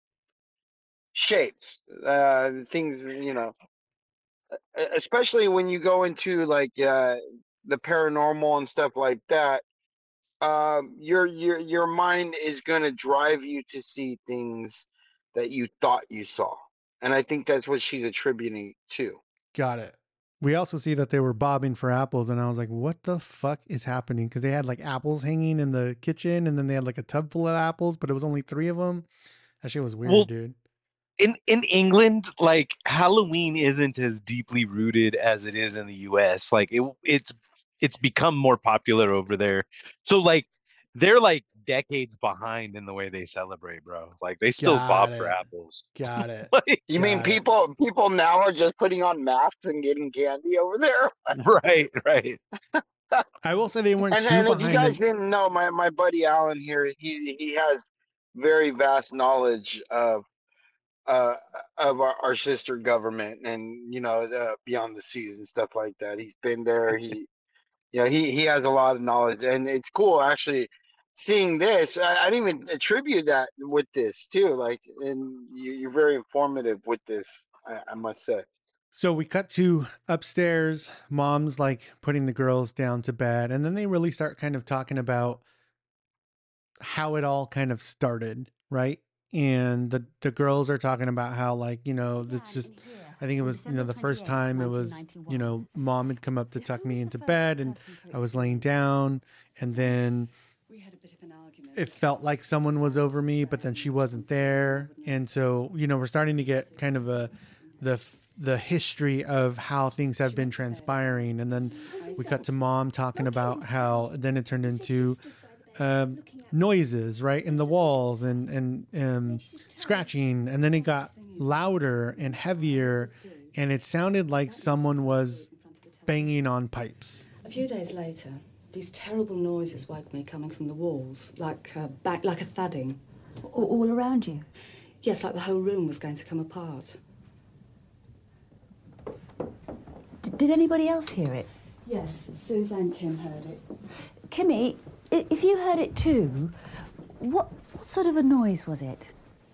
Shapes, uh, things, you know, e- especially when you go into like uh, the paranormal and stuff like that. Um, your your your mind is gonna drive you to see things that you thought you saw, and I think that's what she's attributing to. Got it. We also see that they were bobbing for apples, and I was like, what the fuck is happening? Because they had like apples hanging in the kitchen, and then they had like a tub full of apples, but it was only three of them. That shit was weird, Well, dude. in in England, like Halloween isn't as deeply rooted as it is in the U S. Like it it's it's become more popular over there. So like they're like decades behind in the way they celebrate, bro. Like they still Got bob for it. apples. Got it. Like, You mean Got it. people people now are just putting on masks and getting candy over there? right, right. I will say they weren't And, too and if you behind. guys in- didn't know, my, my buddy Alan here, he he has very vast knowledge of uh of our, our sister government and you know the beyond the seas and stuff like that. He's been there. He yeah he he has a lot of knowledge, and it's cool actually seeing this. I, I didn't even attribute that with this too. Like, and you, you're very informative with this. I, I must say. So we cut to upstairs. Mom's like putting the girls down to bed, and then they really start kind of talking about how it all kind of started, right? And the the girls are talking about how like, you know, that's just I think it was, you know, the first time it was, you know, mom had come up to tuck me into bed and I was laying down, and then it felt like someone was over me, but then she wasn't there. And so, you know, we're starting to get kind of a the the history of how things have been transpiring. And then we cut to mom talking about how then it turned into um, noises, right, in the walls and, and um, scratching. And then it got louder and heavier, and it sounded like someone was banging on pipes. A few days later, these terrible noises woke me coming from the walls, like uh, back, like a thudding. All, all around you? Yes, like the whole room was going to come apart. D- did anybody else hear it? Yes, Suzanne Kim heard it. Kimmy, i- if you heard it too, what, what sort of a noise was it?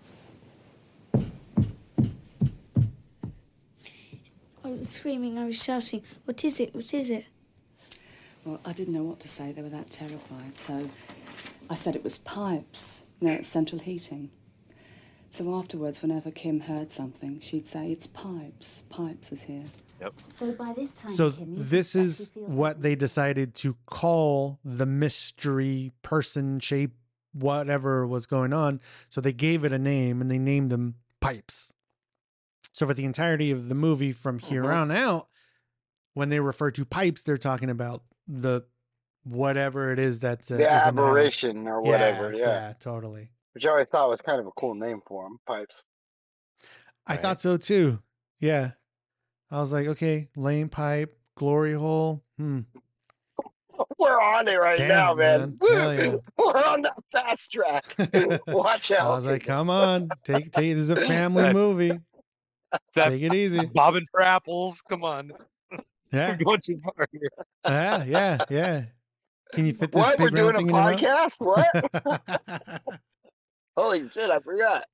I was screaming, I was shouting. What is it? What is it? Well, I didn't know what to say. They were that terrified. So I said it was pipes, you know, it's central heating. So afterwards, whenever Kim heard something, she'd say, "It's Pipes. Pipes is here." Yep. So by this time, So Kim, you this suspect is he feels what they decided to call the mystery person shape, whatever was going on. So they gave it a name and they named them Pipes. So for the entirety of the movie from here Mhm. on out, when they refer to Pipes, they're talking about the whatever it is that uh, The is in the house. apparition or whatever. Yeah, Yeah. yeah, totally. Which I always thought was kind of a cool name for him, Pipes. I Right. thought so too. Yeah. I was like, okay, lane pipe, glory hole. Hmm. We're on it right Damn now, it, man. man. Woo! Hell yeah. We're on that fast track. Watch out. I was like, come on, take take. This is a family movie. That Take it easy. bobbing for apples. Come on. Yeah, We're going too far here. yeah, yeah, yeah. Can you fit this What? We're big round doing a thing in your mouth? podcast? What? Holy shit, I forgot.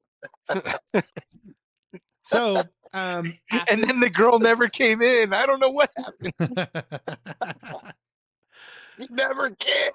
So, um, And then the girl never came in. I don't know what happened. You never can.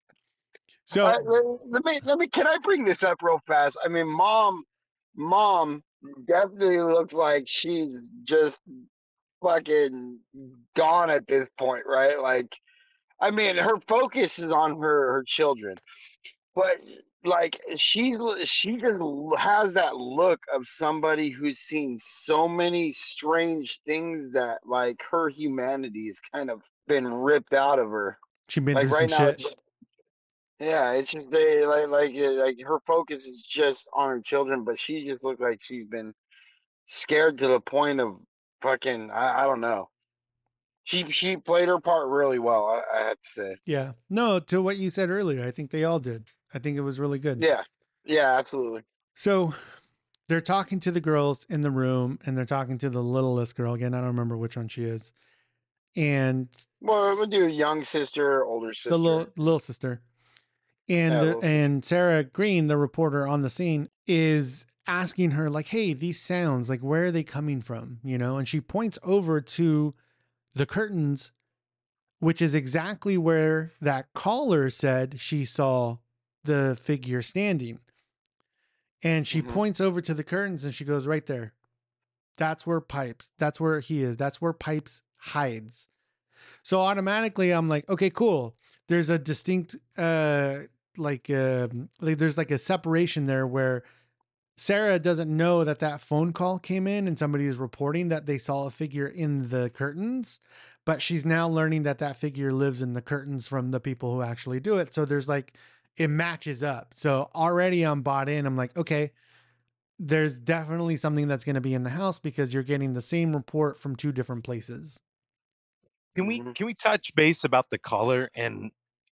so Uh, let let me let me can I bring this up real fast? I mean, mom mom definitely looks like she's just fucking gone at this point, right? Like, I mean, her focus is on her her children, but like she's she just has that look of somebody who's seen so many strange things that like her humanity has kind of been ripped out of her. she been Like through right some now, shit. it's, yeah, it's just they like like uh, like her focus is just on her children, but she just looks like she's been scared to the point of fucking I, I don't know. She she played her part really well, I, I have to say. Yeah. No, to what you said earlier, I think they all did. I think it was really good. Yeah, yeah, absolutely. So they're talking to the girls in the room and they're talking to the littlest girl. Again, I don't remember which one she is. And Well, we'll do young sister, older sister. the little little sister. And Yeah, the, little sister. and Sarah Green, the reporter on the scene, is asking her, like, hey, these sounds, like, where are they coming from? You know, and she points over to the curtains, which is exactly where that caller said she saw the figure standing. And she Mhm. points over to the curtains and she goes, right there. That's where Pipes, that's where he is. That's where Pipes hides. So automatically I'm like, okay, cool. There's a distinct, uh, like, uh, like there's like a separation there where Sarah doesn't know that that phone call came in and somebody is reporting that they saw a figure in the curtains, but she's now learning that that figure lives in the curtains from the people who actually do it. So there's like, it matches up. So already I'm bought in. I'm like, okay, there's definitely something that's going to be in the house because you're getting the same report from two different places. Can we Mhm. can we touch base about the caller and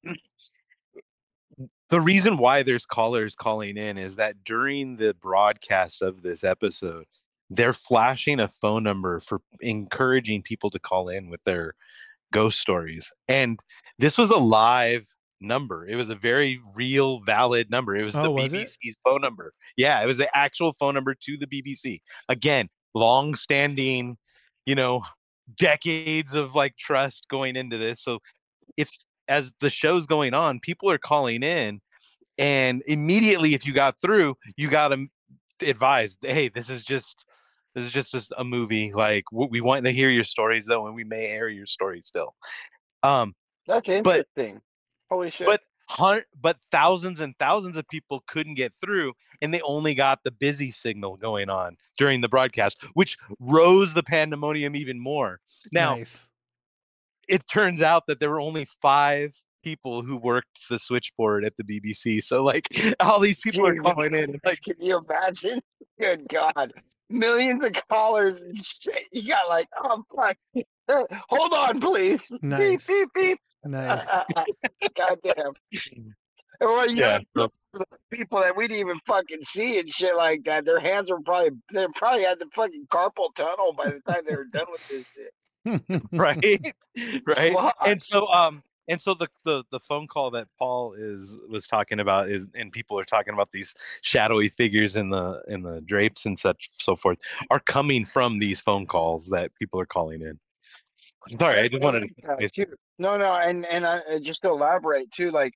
the reason why there's callers calling in is that during the broadcast of this episode, they're flashing a phone number for encouraging people to call in with their ghost stories. And this was a live number. It was a very real, valid number. It was Oh, the was it? B B C's phone number. Yeah, it was the actual phone number to the B B C. Again, long-standing, you know, decades of like trust going into this. So if as the show's going on, people are calling in, and immediately if you got through, you got them advised, hey, this is just this is just, just a movie. Like w- we want to hear your stories though, and we may air your stories still. Um, That's but interesting. Holy shit. but hun- but thousands and thousands of people couldn't get through, and they only got the busy signal going on during the broadcast, which rose the pandemonium even more. Now, Nice. it turns out that there were only five people who worked the switchboard at the B B C. So like all these people are Jesus calling in. Christ, Like, can you imagine? Good God. Millions of callers and shit. You got like, oh fuck. Hold on, please. Nice. Beep, beep, beep. Nice. Goddamn. Well, you yeah, know, so- people that we didn't even fucking see and shit like that, their hands were probably they probably had the fucking carpal tunnel by the time they were done with this shit. right, right. Fuck. And so um and so the, the the phone call that Paul is was talking about is, and people are talking about these shadowy figures in the in the drapes and such so forth, are coming from these phone calls that people are calling in. Sorry, I just wanted to Yeah, too. No, no, and and I, and just to elaborate too, like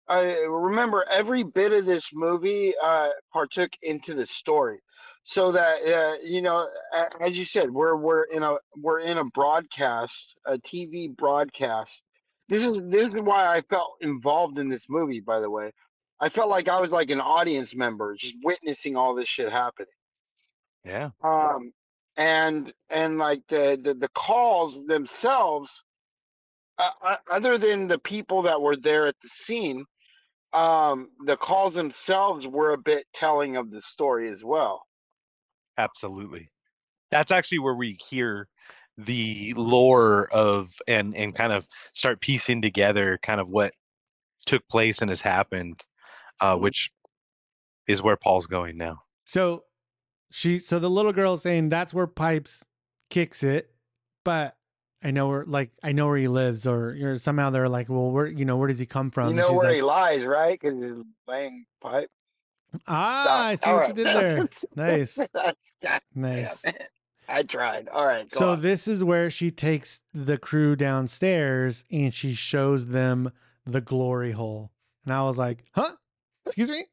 I remember every bit of this movie uh, partook into the story, so that uh, you know, a- as you said, we're we're in a we're in a broadcast, a T V broadcast. This is this is why I felt involved in this movie. By the way, I felt like I was like an audience member, just witnessing all this shit happening. Yeah. Um, and and like the the, the calls themselves, uh, uh, other than the people that were there at the scene, um the calls themselves were a bit telling of the story as well. Absolutely. That's actually where we hear the lore of and and kind of start piecing together kind of what took place and has happened, uh, which is where Paul's going now. So she, so the little girl is saying that's where Pipes kicks it, but I know where, like, I know where he lives, or you know, somehow they're like, well, where, you know, where does he come from? You And know she's where like, he lies, right? Because he's laying pipe. ah, I see All what right. you did there. Nice, That's, God nice. damn it. I tried. All right, go So on. this is where she takes the crew downstairs and she shows them the glory hole. And I was like, huh? Excuse me?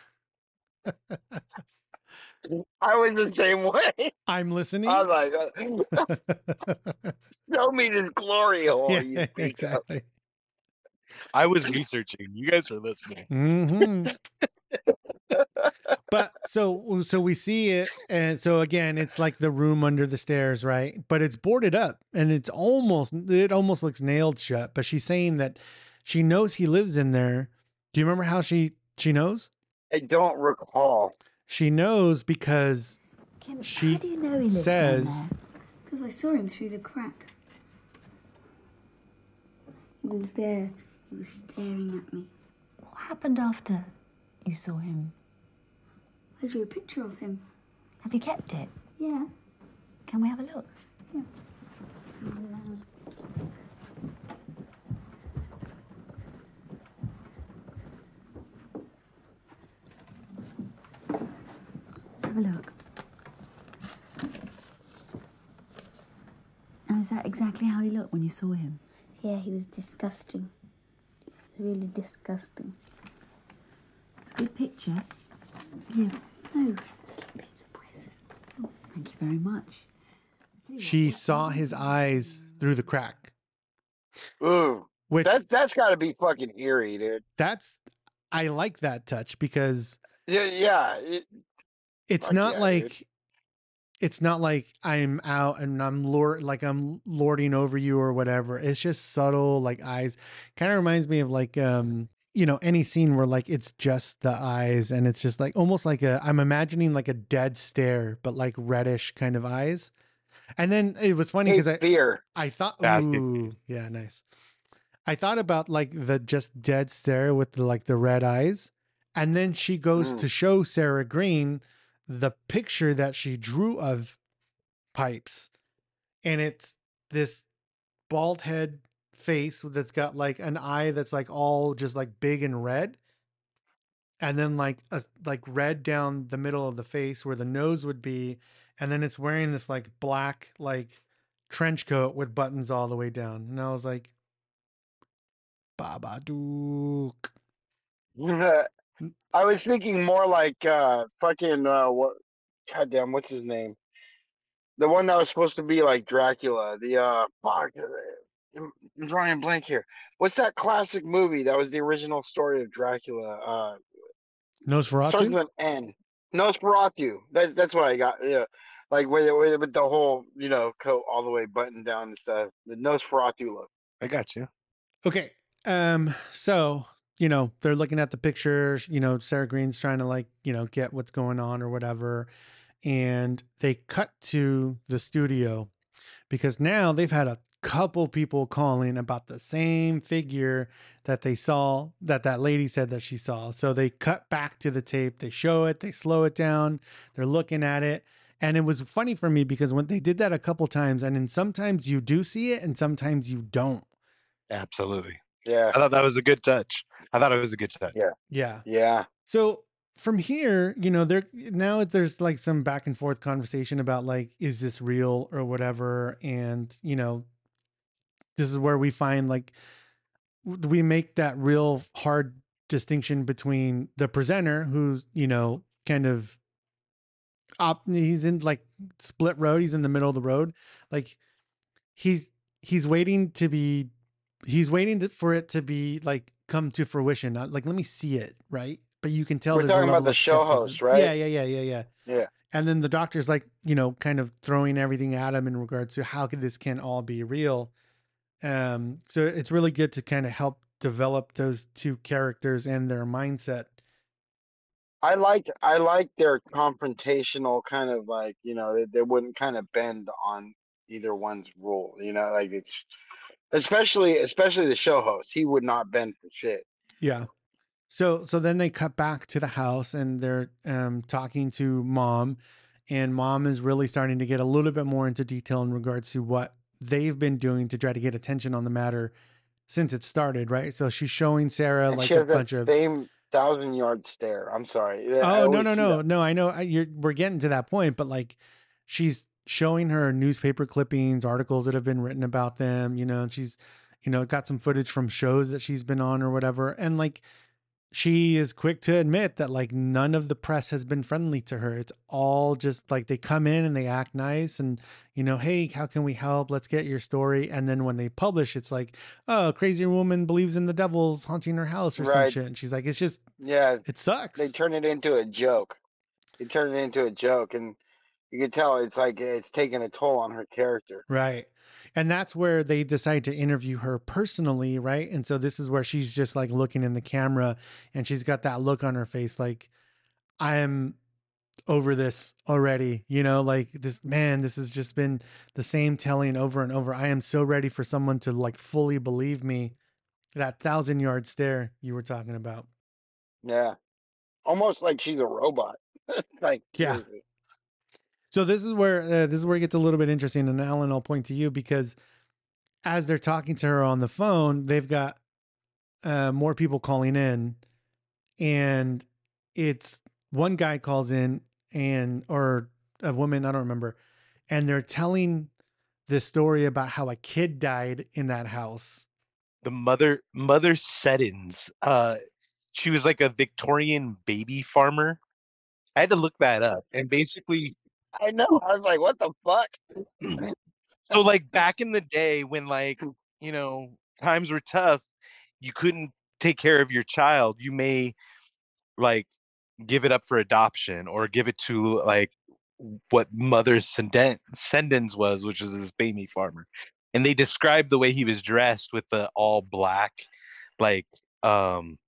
I was the same way. I'm listening. I was like, uh, show me this glory hole Yeah, you speak exactly. I was researching. You guys are listening. Mm-hmm. But so so we see it, and so again, it's like the room under the stairs, right? But it's boarded up, and it's almost it almost looks nailed shut. But she's saying that she knows he lives in there. Do you remember how she she knows? of. I don't recall. She knows because Kim, she how do you know he lives says down there? Because I saw him through the crack. He was there. He was staring at me. What happened after you saw him? I drew a picture of him. Have you kept it? Yeah. Can we have a look? Yeah. Let's have a look. Now, is that exactly how he looked when you saw him? Yeah, he was disgusting. He was really disgusting. It's a good picture. Yeah. No, keep it as a present. Oh, thank you very much. she saw his eyes through the crack. Ooh, Which that that's got to be fucking eerie, dude. that's I like that touch because Yeah, yeah. It, it's fuck not yeah, like dude. it's not like I'm out and I'm lord like I'm lording over you or whatever. It's just subtle like eyes. Kind of reminds me of like um you know any scene where like it's just the eyes and it's just like almost like a I'm imagining like a dead stare but like reddish kind of eyes. And then it was funny because I fear. I thought That's good. ooh yeah nice. I thought about like the just dead stare with the, like the red eyes. And then she goes Mm. to show Sarah Green the picture that she drew of Pipes. And it's this bald head face that's got like an eye that's like all just like big and red. And then like a like red down the middle of the face where the nose would be. And then it's wearing this like black like trench coat with buttons all the way down. And I was like, Babadook. I was thinking more like uh fucking uh what goddamn what's his name? The one that was supposed to be like Dracula. The uh fuck I'm I'm drawing a blank here. What's that classic movie that was the original story of Dracula? Uh starts Nosferatu? with an N. Nosferatu. That's that's what I got. Yeah. Like with, with with the whole, you know, coat all the way buttoned down and stuff. The Nosferatu look. I got you. Okay. Um, so, you know, they're looking at the pictures, you know, Sarah Green's trying to like, you know, get what's going on or whatever. And they cut to the studio because now they've had a couple people calling about the same figure that they saw that that lady said that she saw. So they cut back to the tape, they show it, they slow it down, they're looking at it. And it was funny for me because when they did that a couple times, and then sometimes you do see it and sometimes you don't. Absolutely. Yeah. I thought that was a good touch. I thought it was a good touch. Yeah. Yeah. Yeah. So from here, you know, there now there's like some back and forth conversation about like, is this real or whatever? And, you know, this is where we find like, we make that real hard distinction between the presenter, who's, you know, kind of up, he's in like split road. He's in the middle of the road. Like he's, he's waiting to be, he's waiting to, for it to be like come to fruition. Not like, let me see it. Right. But you can tell We're there's a talking level about the of show skepticism. host, right? Yeah. Yeah. Yeah. Yeah. Yeah. Yeah. And then the doctor's like, you know, kind of throwing everything at him in regards to how could this can all be real. Um, so it's really good to kind of help develop those two characters and their mindset. I liked I liked their confrontational kind of like, you know, they, they wouldn't kind of bend on either one's rule, you know, like it's especially especially the show host. He would not bend for shit. Yeah. So so then they cut back to the house and they're um talking to mom, and mom is really starting to get a little bit more into detail in regards to what they've been doing to try to get attention on the matter since it started, right? So she's showing Sarah And like she a has that bunch of same thousand yard stare. I'm sorry. I Oh, no, always no, see no, that. no. I know I, you're, we're getting to that point, but like she's showing her newspaper clippings, articles that have been written about them, you know, and she's, you know, got some footage from shows that she's been on or whatever. And like, she is quick to admit that like none of the press has been friendly to her. It's all just like they come in and they act nice and, you know, hey, how can we help? Let's get your story. And then when they publish, it's like, oh, crazy woman believes in the devil's haunting her house or some Right. shit. And she's like, it's just, Yeah. it sucks. They turn it into a joke. They turn it into a joke, and you can tell it's like it's taking a toll on her character. Right. And that's where they decide to interview her personally, right? And so this is where she's just like looking in the camera and she's got that look on her face like, I am over this already, you know, like this, man, this has just been the same telling over and over. I am so ready for someone to like fully believe me. That thousand yard stare you were talking about. Yeah. Almost like she's a robot. Like, Yeah. seriously. So this is where uh, this is where it gets a little bit interesting, and Alan, I'll point to you because as they're talking to her on the phone, they've got uh, more people calling in, and it's one guy calls in and or a woman, I don't remember, and they're telling this story about how a kid died in that house. The mother mother Seddons. Uh, she was like a Victorian baby farmer. I had to look that up, and basically. I know. I was like, what the fuck? So like back in the day when like, you know, times were tough, you couldn't take care of your child. You may like give it up for adoption or give it to like what Mother Seddons was, which was this baby farmer. And they described the way he was dressed with the all black, like um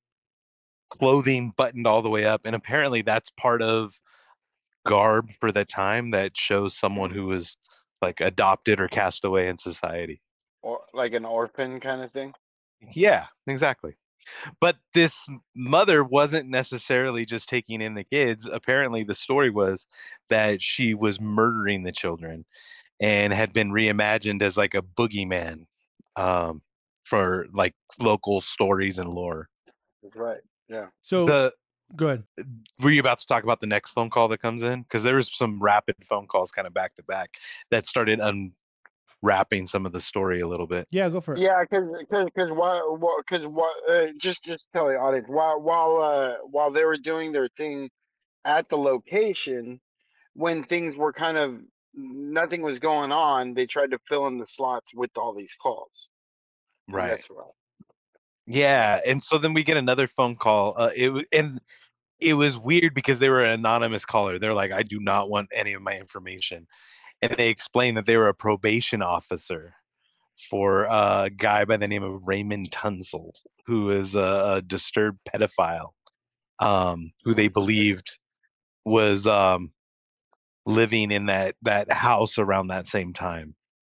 clothing buttoned all the way up. And apparently that's part of garb for the time that shows someone who was like adopted or cast away in society. Or like an orphan kind of thing. Yeah, exactly. But this mother wasn't necessarily just taking in the kids. Apparently the story was that she was murdering the children and had been reimagined as like a boogeyman um, for like local stories and lore. That's right. Yeah. So the good. Were you about to talk about the next phone call that comes in? Because there was some rapid phone calls kind of back to back that started unwrapping some of the story a little bit. Yeah, go for it. Yeah, because because because while because what uh, just just tell the audience while while uh while they were doing their thing at the location, when things were kind of nothing was going on, they tried to fill in the slots with all these calls. And Right. that's right. Yeah, and so then we get another phone call. Uh, it was and it was weird because they were an anonymous caller. They're like, I do not want any of my information, and they explained that they were a probation officer for a guy by the name of Raymond Tunzel, who is a, a disturbed pedophile, um, who they believed was um, living in that that house around that same time.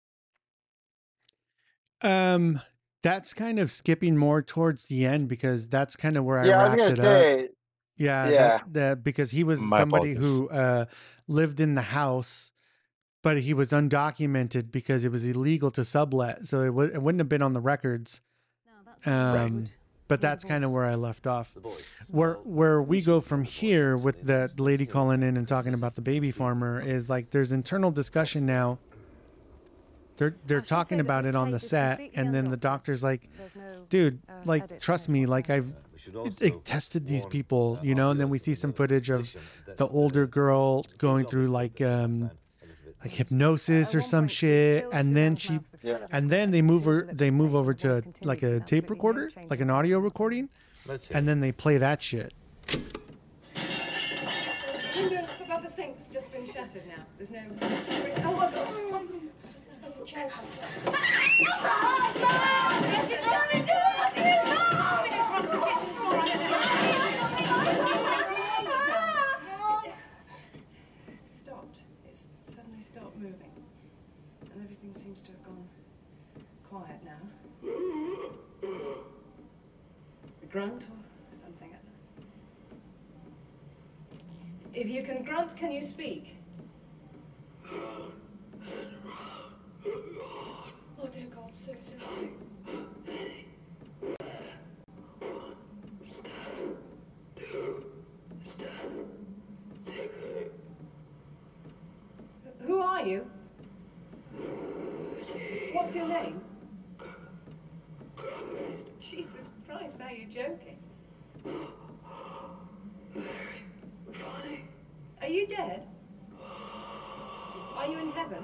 Um, that's kind of skipping more towards the end because that's kind of where I Yeah, I was wrapped gonna it say. up. Yeah, Yeah. that, that because he was My somebody apologies. who uh, lived in the house, but he was undocumented because it was illegal to sublet, so it, w- it wouldn't have been on the records. Um, but that's kind of where I left off. Where where we go from here with that lady calling in and talking about the baby farmer is like there's internal discussion now. They're they're talking about it on the set, and then the doctor's like, "Dude, like trust me, like I've it, it tested these people, you know, and then we see some footage of the older girl going through like um like hypnosis or some shit, and then she Yeah. and then they move her they move over to like a tape recorder, like an audio recording, and then they play that shit. Window above the sink's just been shattered now. There's no. Oh, my God. There's a chair. Yes, it's coming to us! Mom! Across the kitchen floor. It stopped. It's suddenly stopped moving. And everything seems to have gone quiet now. A grunt or something. If you can grunt, can you speak? Oh, dear God, Susan. Who are you? What's your name? Jesus Christ, are you joking? Are you dead? Are you in heaven?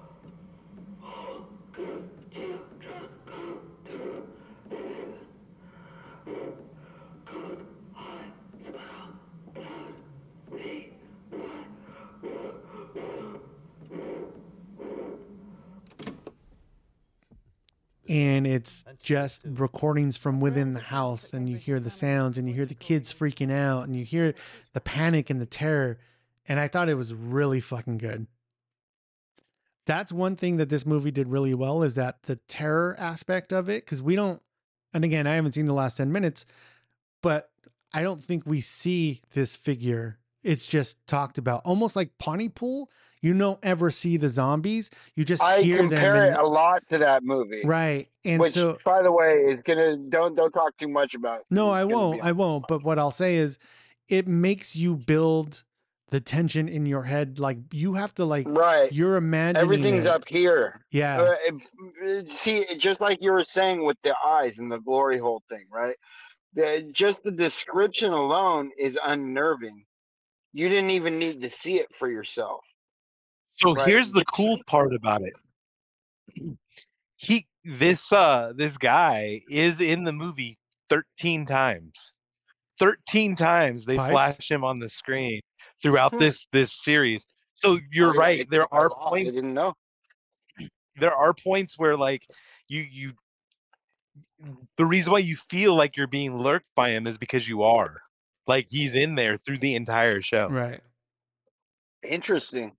And it's just recordings from within the house, and you hear the sounds, and you hear the kids freaking out, and you hear the panic and the terror. And I thought it was really fucking good. That's one thing that this movie did really well, is that the terror aspect of it, because we don't, and again, I haven't seen the last ten minutes, but I don't think we see this figure. It's just talked about, almost like Pontypool. You don't ever see the zombies. You just I hear them. compare in it the- a lot to that movie. Right. And which, so, by the way, is gonna don't don't talk too much about it. no, I It's gonna won't. be- I won't. But what I'll say is, it makes you build the tension in your head. Like you have to like, right. You're imagining Everything's it. up here. Yeah. Uh, it- uh, see, just like you were saying with the eyes and the glory hole thing, right? The, just the description alone is unnerving. You didn't even need to see it for yourself. So Right. here's the cool part about it. He this uh this guy is in the movie thirteen times. thirteen times they Pipes? flash him on the screen throughout Hmm. this this series. So you're I- right. I- There I are lied. I points didn't know. there are points where like you you the reason why you feel like you're being lurked by him is because you are. Like he's in there through the entire show. Right. Interesting.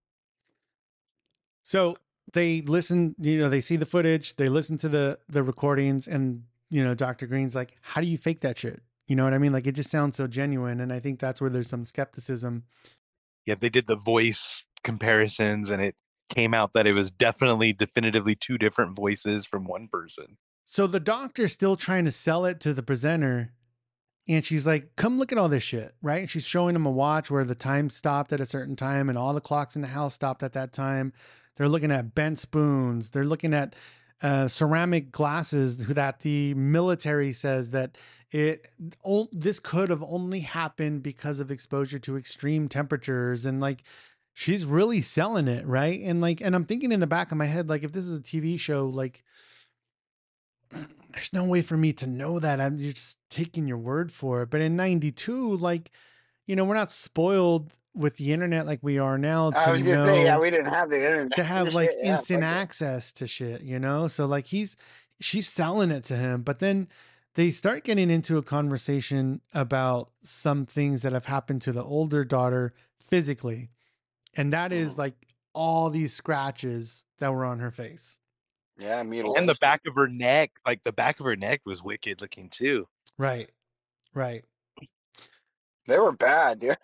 So they listen, you know, they see the footage, they listen to the the recordings, and you know, Doctor Green's like, how do you fake that shit? You know what I mean? Like it just sounds so genuine. And I think that's where there's some skepticism. Yeah, they did the voice comparisons and it came out that it was definitely definitively two different voices from one person. So the doctor's still trying to sell it to the presenter. And she's like, come look at all this shit, right? And she's showing him a watch where the time stopped at a certain time and all the clocks in the house stopped at that time. They're looking at bent spoons. They're looking at uh, ceramic glasses that the military says that it o- this could have only happened because of exposure to extreme temperatures. And like, she's really selling it, right? And like, and I'm thinking in the back of my head, like, if this is a T V show, like, there's no way for me to know that. I'm you're just taking your word for it. But in ninety-two, like, you know, we're not spoiled with the internet like we are now I to was gonna know say, yeah, we didn't have the internet to have like Yeah, instant fuck it. access to shit, you know? So like he's she's selling it to him, but then they start getting into a conversation about some things that have happened to the older daughter physically. And that is like all these scratches that were on her face. Yeah, mutilation. And the back of her neck, like the back of her neck was wicked looking too. Right. Right. They were bad, dude.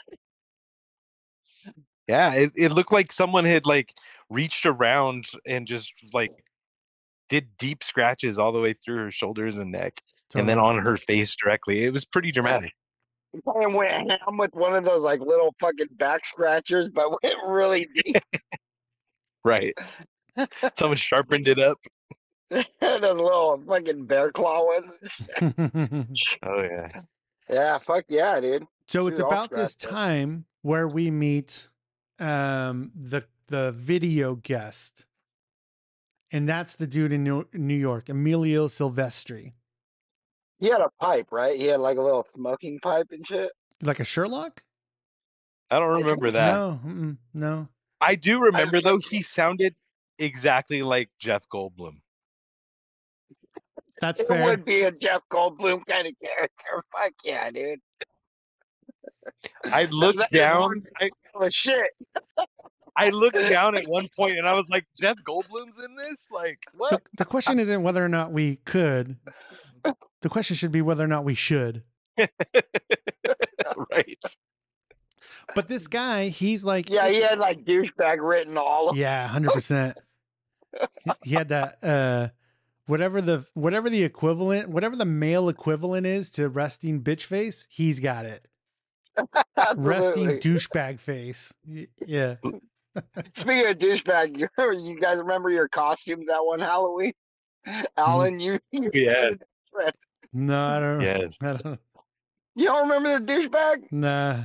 Yeah, it, it looked like someone had like reached around and just like did deep scratches all the way through her shoulders and neck and then Totally. on her face directly. It was pretty dramatic. And went ham with one of those like little fucking back scratchers, but went really deep. Right. Someone sharpened it up. Those little fucking bear claw ones. Oh yeah. Yeah, fuck yeah, dude. So She it's was all about this scratched up. time where we meet um, the the video guest, and that's the dude in New New York, Emilio Silvestri, He had a pipe, right? He had like a little smoking pipe and shit. like a Sherlock. I don't remember that. No, mm-mm, no. I do remember though. He sounded exactly like Jeff Goldblum. That's It fair. would be a Jeff Goldblum kind of character. Fuck yeah, dude. I looked That is down. one I, Oh shit. I looked down at one point and I was like, Jeff Goldblum's in this? Like, The, what? the question isn't whether or not we could. The question should be whether or not we should. Right. But this guy, he's like, Yeah, he had like douchebag written all over. yeah, hundred percent. He had that uh, whatever the whatever the equivalent, whatever the male equivalent is to resting bitch face, he's got it. Resting Absolutely. douchebag face. Y- Yeah. Speaking of douchebag, you, you guys remember your costumes that one Halloween? Alan, you, you Yeah. No, I don't. Yes. I don't. You don't remember the douchebag? Nah.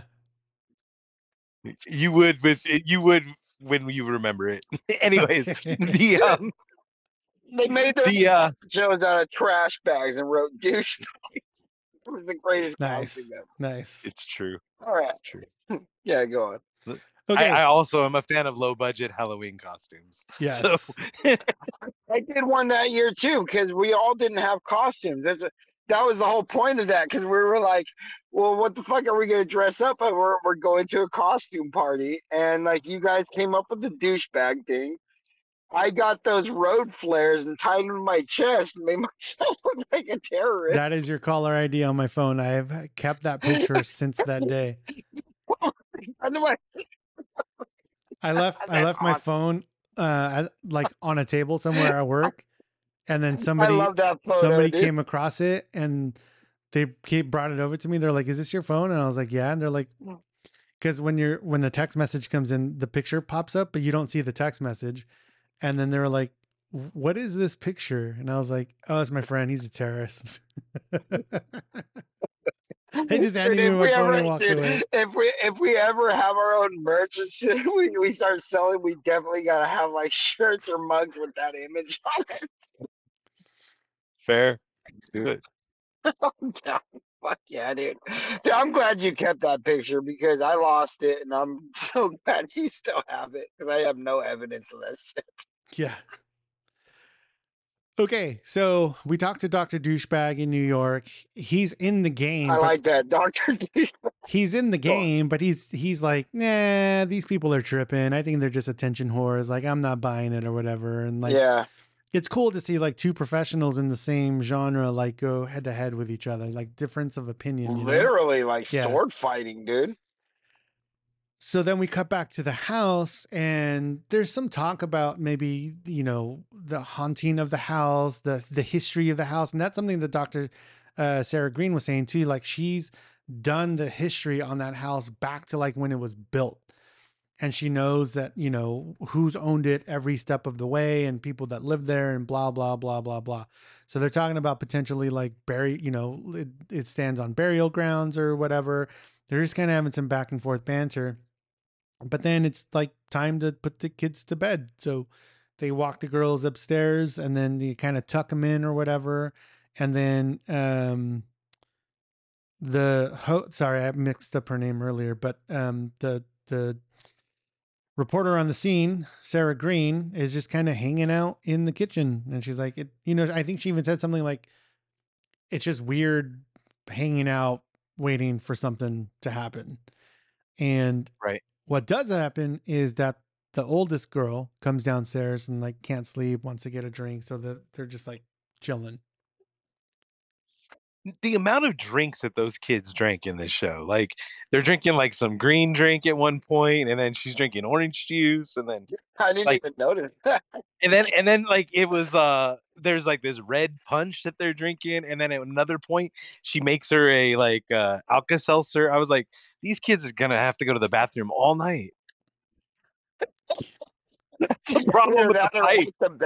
You would with you would when you remember it. Anyways, the um They made their the uh shows out of trash bags and wrote douchebag. It was the greatest Nice. costume ever. Nice. it's true. All right. True. Yeah, go on. Okay. I, I also am a fan of low budget Halloween costumes. Yes. So I did one that year too because we all didn't have costumes. That's a, that was the whole point of that because we were like, well, what the fuck are we gonna dress up? And we're we're going to a costume party, and like you guys came up with the douchebag thing. I got those road flares and tied them to my chest and made myself look like a terrorist. That is your caller I D on my phone. I have kept that picture since that day. Under my- I left I That's left my awesome. phone uh at, like on a table somewhere at work, and then somebody love that photo, somebody dude. came across it and they came, brought it over to me. They're like, "Is this your phone?" And I was like, "Yeah." And they're like, because when you're when the text message comes in, the picture pops up, but you don't see the text message. And then they were like, "What is this picture?" And I was like, "Oh, it's my friend. He's a terrorist." They just handed Dude, me if my we phone ever, and walked dude, away. if we if we ever have our own merch and shit, we, we start selling, we definitely gotta have like shirts or mugs with that image on it. fair. Let's do it. I'm down. Fuck yeah, dude. Dude, I'm glad you kept that picture because I lost it, and I'm so glad you still have it because I have no evidence of that shit. Yeah. Okay, so we talked to Doctor Douchebag in New York. He's in the game. I but like that, Doctor he's in the game, but he's he's like, nah, these people are tripping. I think they're just attention whores. Like, I'm not buying it or whatever. And like, Yeah, it's cool to see like two professionals in the same genre like go head to head with each other, like difference of opinion. You know? literally like Yeah. sword fighting, dude. So then we cut back to the house, and there's some talk about maybe, you know, the haunting of the house, the the history of the house. And that's something that Doctor Uh, Sarah Green was saying too. Like, she's done the history on that house back to like when it was built. And she knows that, you know, who's owned it every step of the way and people that live there and blah, blah, blah, blah, blah. So they're talking about potentially like bury, you know, it, it stands on burial grounds or whatever. They're just kind of having some back and forth banter. But then it's like time to put the kids to bed. So they walk the girls upstairs and then they kind of tuck them in or whatever. And then um, the ho- sorry, I mixed up her name earlier, but um, the the reporter on the scene, Sarah Green, is just kind of hanging out in the kitchen, and she's like, it, you know, I think she even said something like, "It's just weird hanging out, waiting for something to happen." And Right. what does happen is that the oldest girl comes downstairs and like can't sleep, wants to get a drink, so that they're just like chilling. The amount of drinks that those kids drank in this show, like they're drinking like some green drink at one point, and then she's drinking orange juice, and then I didn't like, even notice that. and then and then like it was uh, there's like this red punch that they're drinking, and then at another point she makes her a like uh, Alka-Seltzer. I was like, these kids are gonna have to go to the bathroom all night. That's the problem Either with the that or pipe. went to bed.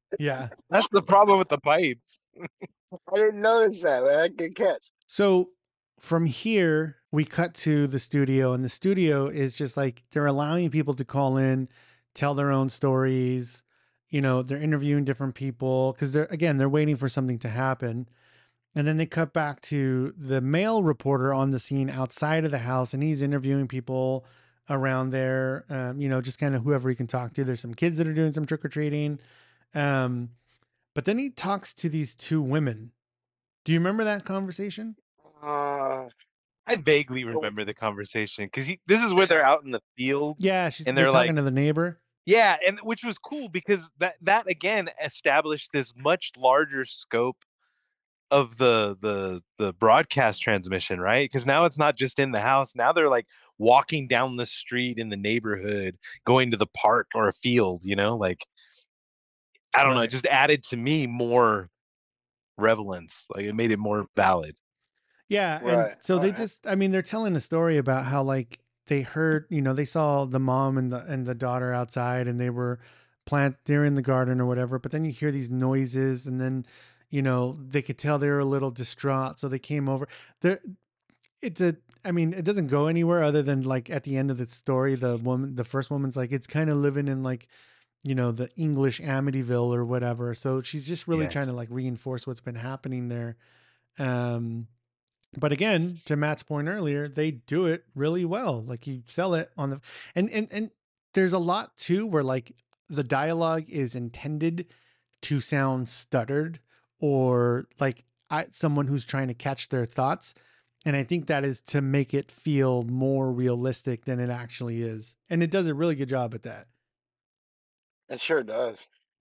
Yeah. That's the problem with the pipes. I didn't notice that, man. Good catch. So from here, we cut to the studio, and the studio is just like they're allowing people to call in, tell their own stories. You know, they're interviewing different people because they're, again, they're waiting for something to happen. And then they cut back to the male reporter on the scene outside of the house, and he's interviewing people around there, um, you know, just kind of whoever he can talk to. There's some kids that are doing some trick or treating. Um, but then he talks to these two women. Do you remember that conversation? Uh, I vaguely remember the conversation because this is where they're out in the field. Yeah, she's, and they're, they're talking like, to the neighbor. yeah, and which was cool because that that again established this much larger scope of the the the broadcast transmission, right? Because now it's not just in the house. Now they're like walking down the street in the neighborhood, going to the park or a field. You know, like I don't know. It Right. just added to me more relevance. Like it made it more valid. Yeah. Right, And so they right. just, I mean, they're telling a story about how like they heard, you know, they saw the mom and the and the daughter outside, and they were plant they're in the garden or whatever, but then you hear these noises, and then, you know, they could tell they were a little distraught. So they came over. There it's a I mean, it doesn't go anywhere other than like at the end of the story, the woman the first woman's like, it's kind of living in like, you know, the English Amityville or whatever. So she's just really Yes. trying to like reinforce what's been happening there. Um But again, to Matt's point earlier, they do it really well. Like you sell it on the and and and there's a lot too where like the dialogue is intended to sound stuttered or like I, someone who's trying to catch their thoughts. And I think that is to make it feel more realistic than it actually is. And it does a really good job at that. It sure does.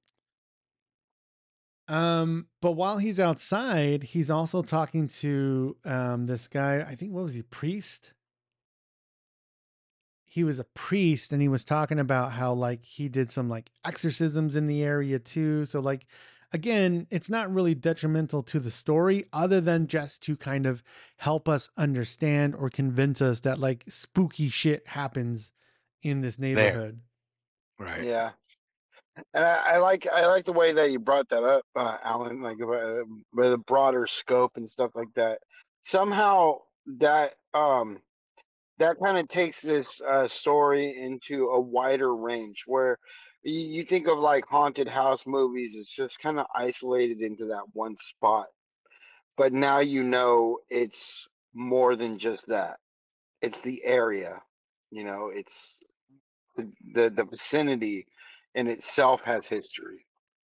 Um, but while he's outside, he's also talking to um this guy, I think what was he, priest? He was a priest, and he was talking about how like he did some like exorcisms in the area too. So like again, it's not really detrimental to the story other than just to kind of help us understand or convince us that like spooky shit happens in this neighborhood. Right. Yeah. And I, I like I like the way that you brought that up, uh, Alan, like uh, with a broader scope and stuff like that. Somehow that um that kind of takes this uh, story into a wider range where you, you think of like haunted house movies, it's just kind of isolated into that one spot. But now you know it's more than just that. It's the area, you know, it's the the, the vicinity in itself has history.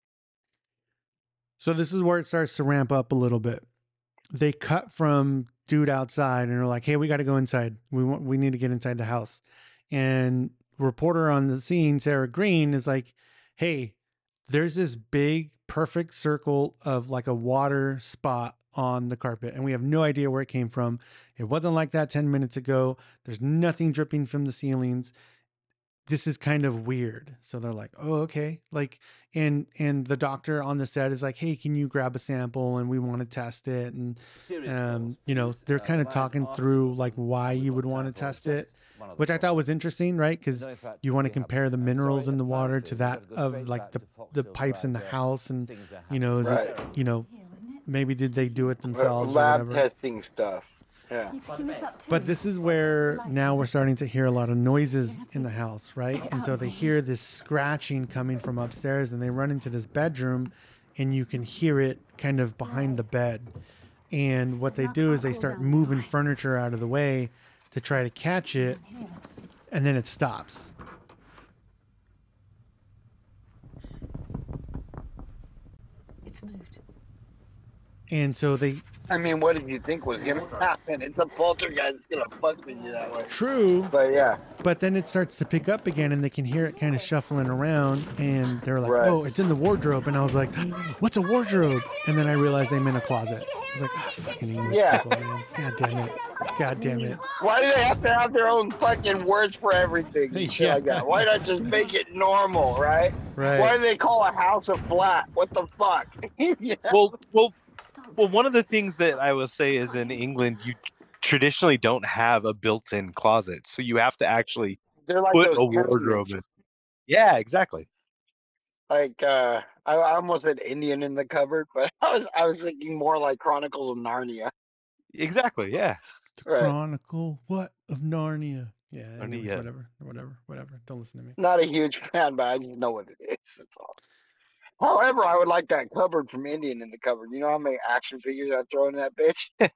So this is where it starts to ramp up a little bit. They cut from dude outside and are like, "Hey, we got to go inside. We want, we need to get inside the house." And reporter on the scene, Sarah Green, is like, "Hey, there's this big, perfect circle of like a water spot on the carpet, and we have no idea where it came from. It wasn't like that ten minutes ago. There's nothing dripping from the ceilings. This is kind of weird." So they're like, "Oh, okay." Like, and, and the doctor on the set is like, "Hey, can you grab a sample? And we want to test it." And, um, you know, they're kind of talking through like why you would want to test it, which I thought was interesting, right? Cause you want to compare the minerals in the water to that of like the, the pipes in the house. And, you know, is it, you know, maybe did they do it themselves or Lab whatever? testing stuff. Yeah. But this is where now we're starting to hear a lot of noises in the house, right? And so they hear this scratching coming from upstairs, and they run into this bedroom, and you can hear it kind of behind the bed. And what they do is they start moving furniture out of the way to try to catch it, and then it stops. It's moved. And so they I mean, what did you think was gonna happen? It's a poltergeist. It's gonna fuck with you that way. True. But yeah. But then it starts to pick up again, and they can hear it kind of shuffling around, and they're like, Right. "Oh, it's in the wardrobe." And I was like, "What's a wardrobe?" And then I realized I'm in a closet. I was like, "Ah, fucking English Yeah. people, man. God damn it. God damn it." Why do they have to have their own fucking words for everything and shit Yeah. like that? Why not just make it normal, right? Right. Why do they call a house a flat? What the fuck? Yeah. Well, well, well. One of the things that I will say is in England, you traditionally don't have a built-in closet, so you have to actually They're like put those a wardrobe cabinets. in. Yeah, exactly. Like uh I, I almost said Indian in the cupboard, but I was I was thinking more like Chronicles of Narnia. Exactly. Yeah. The Right. Chronicle, what of Narnia? Yeah. Anyways, Narnia. whatever, whatever, whatever. Don't listen to me. Not a huge fan, but I just know what it is. That's all. However, I would like that cupboard from Indian in the cupboard. You know how many action figures I throw in that bitch?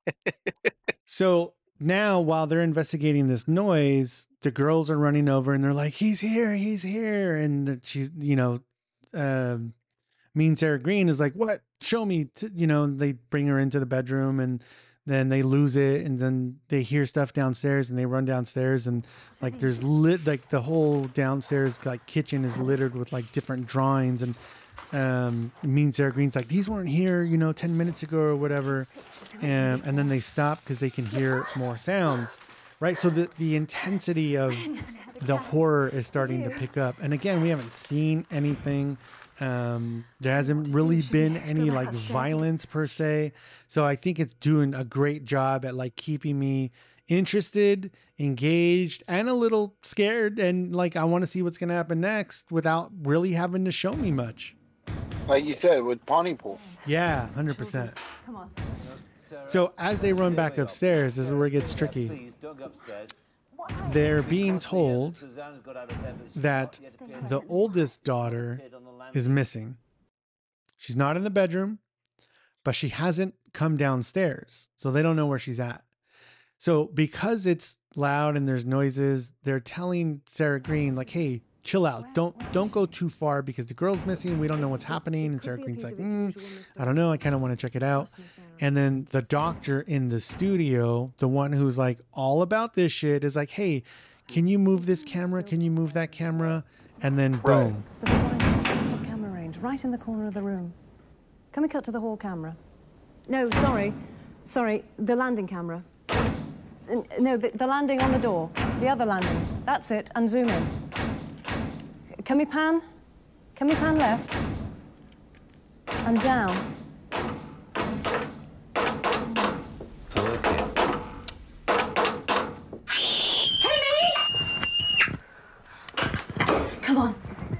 So now, while they're investigating this noise, the girls are running over and they're like, "He's here, he's here!" And the- she's, you know, um, Mean Sarah Green is like, "What? Show me!" T-, you know, they bring her into the bedroom and then they lose it, and then they hear stuff downstairs and they run downstairs and like there's lit like the whole downstairs like kitchen is littered with like different drawings and. Um, Mean Sarah Green's like, these weren't here, you know, ten minutes ago or whatever. And, and then they stop because they can hear more sounds, right? So the, the intensity of the horror is starting to pick up. And again, we haven't seen anything. Um, there hasn't really been any like violence per se. So I think it's doing a great job at like keeping me interested, engaged, and a little scared. And like, I want to see what's going to happen next without really having to show me much. Like you said, with Pontypool. Yeah, one hundred percent. Come on. So as they run back upstairs, this is where it gets tricky. They're being told that the oldest daughter is missing. She's not in the bedroom, but she hasn't come downstairs. So they don't know where she's at. So because it's loud and there's noises, they're telling Sarah Green, like, hey, chill out. Don't don't go too far because the girl's missing. We don't know what's happening. And Sarah Green's like, mm, I don't know. I kind of want to check it out. And then the doctor in the studio, the one who's like all about this shit, is like, hey, can you move this camera? Can you move that camera? And then boom. There's a blind of camera range right in the corner of the room. Can we cut to the hall camera? No, sorry. Sorry, the landing camera. N- No, the, the landing on the door. The other landing. That's it, and zoom in. Can we pan? Can we pan left? And down. Come on.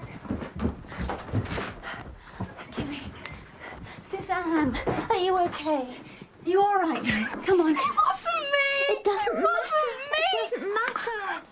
Kimmy. Suzanne, are you okay? Are you all right? Come on. It wasn't me. It doesn't It matter. wasn't me. It doesn't matter.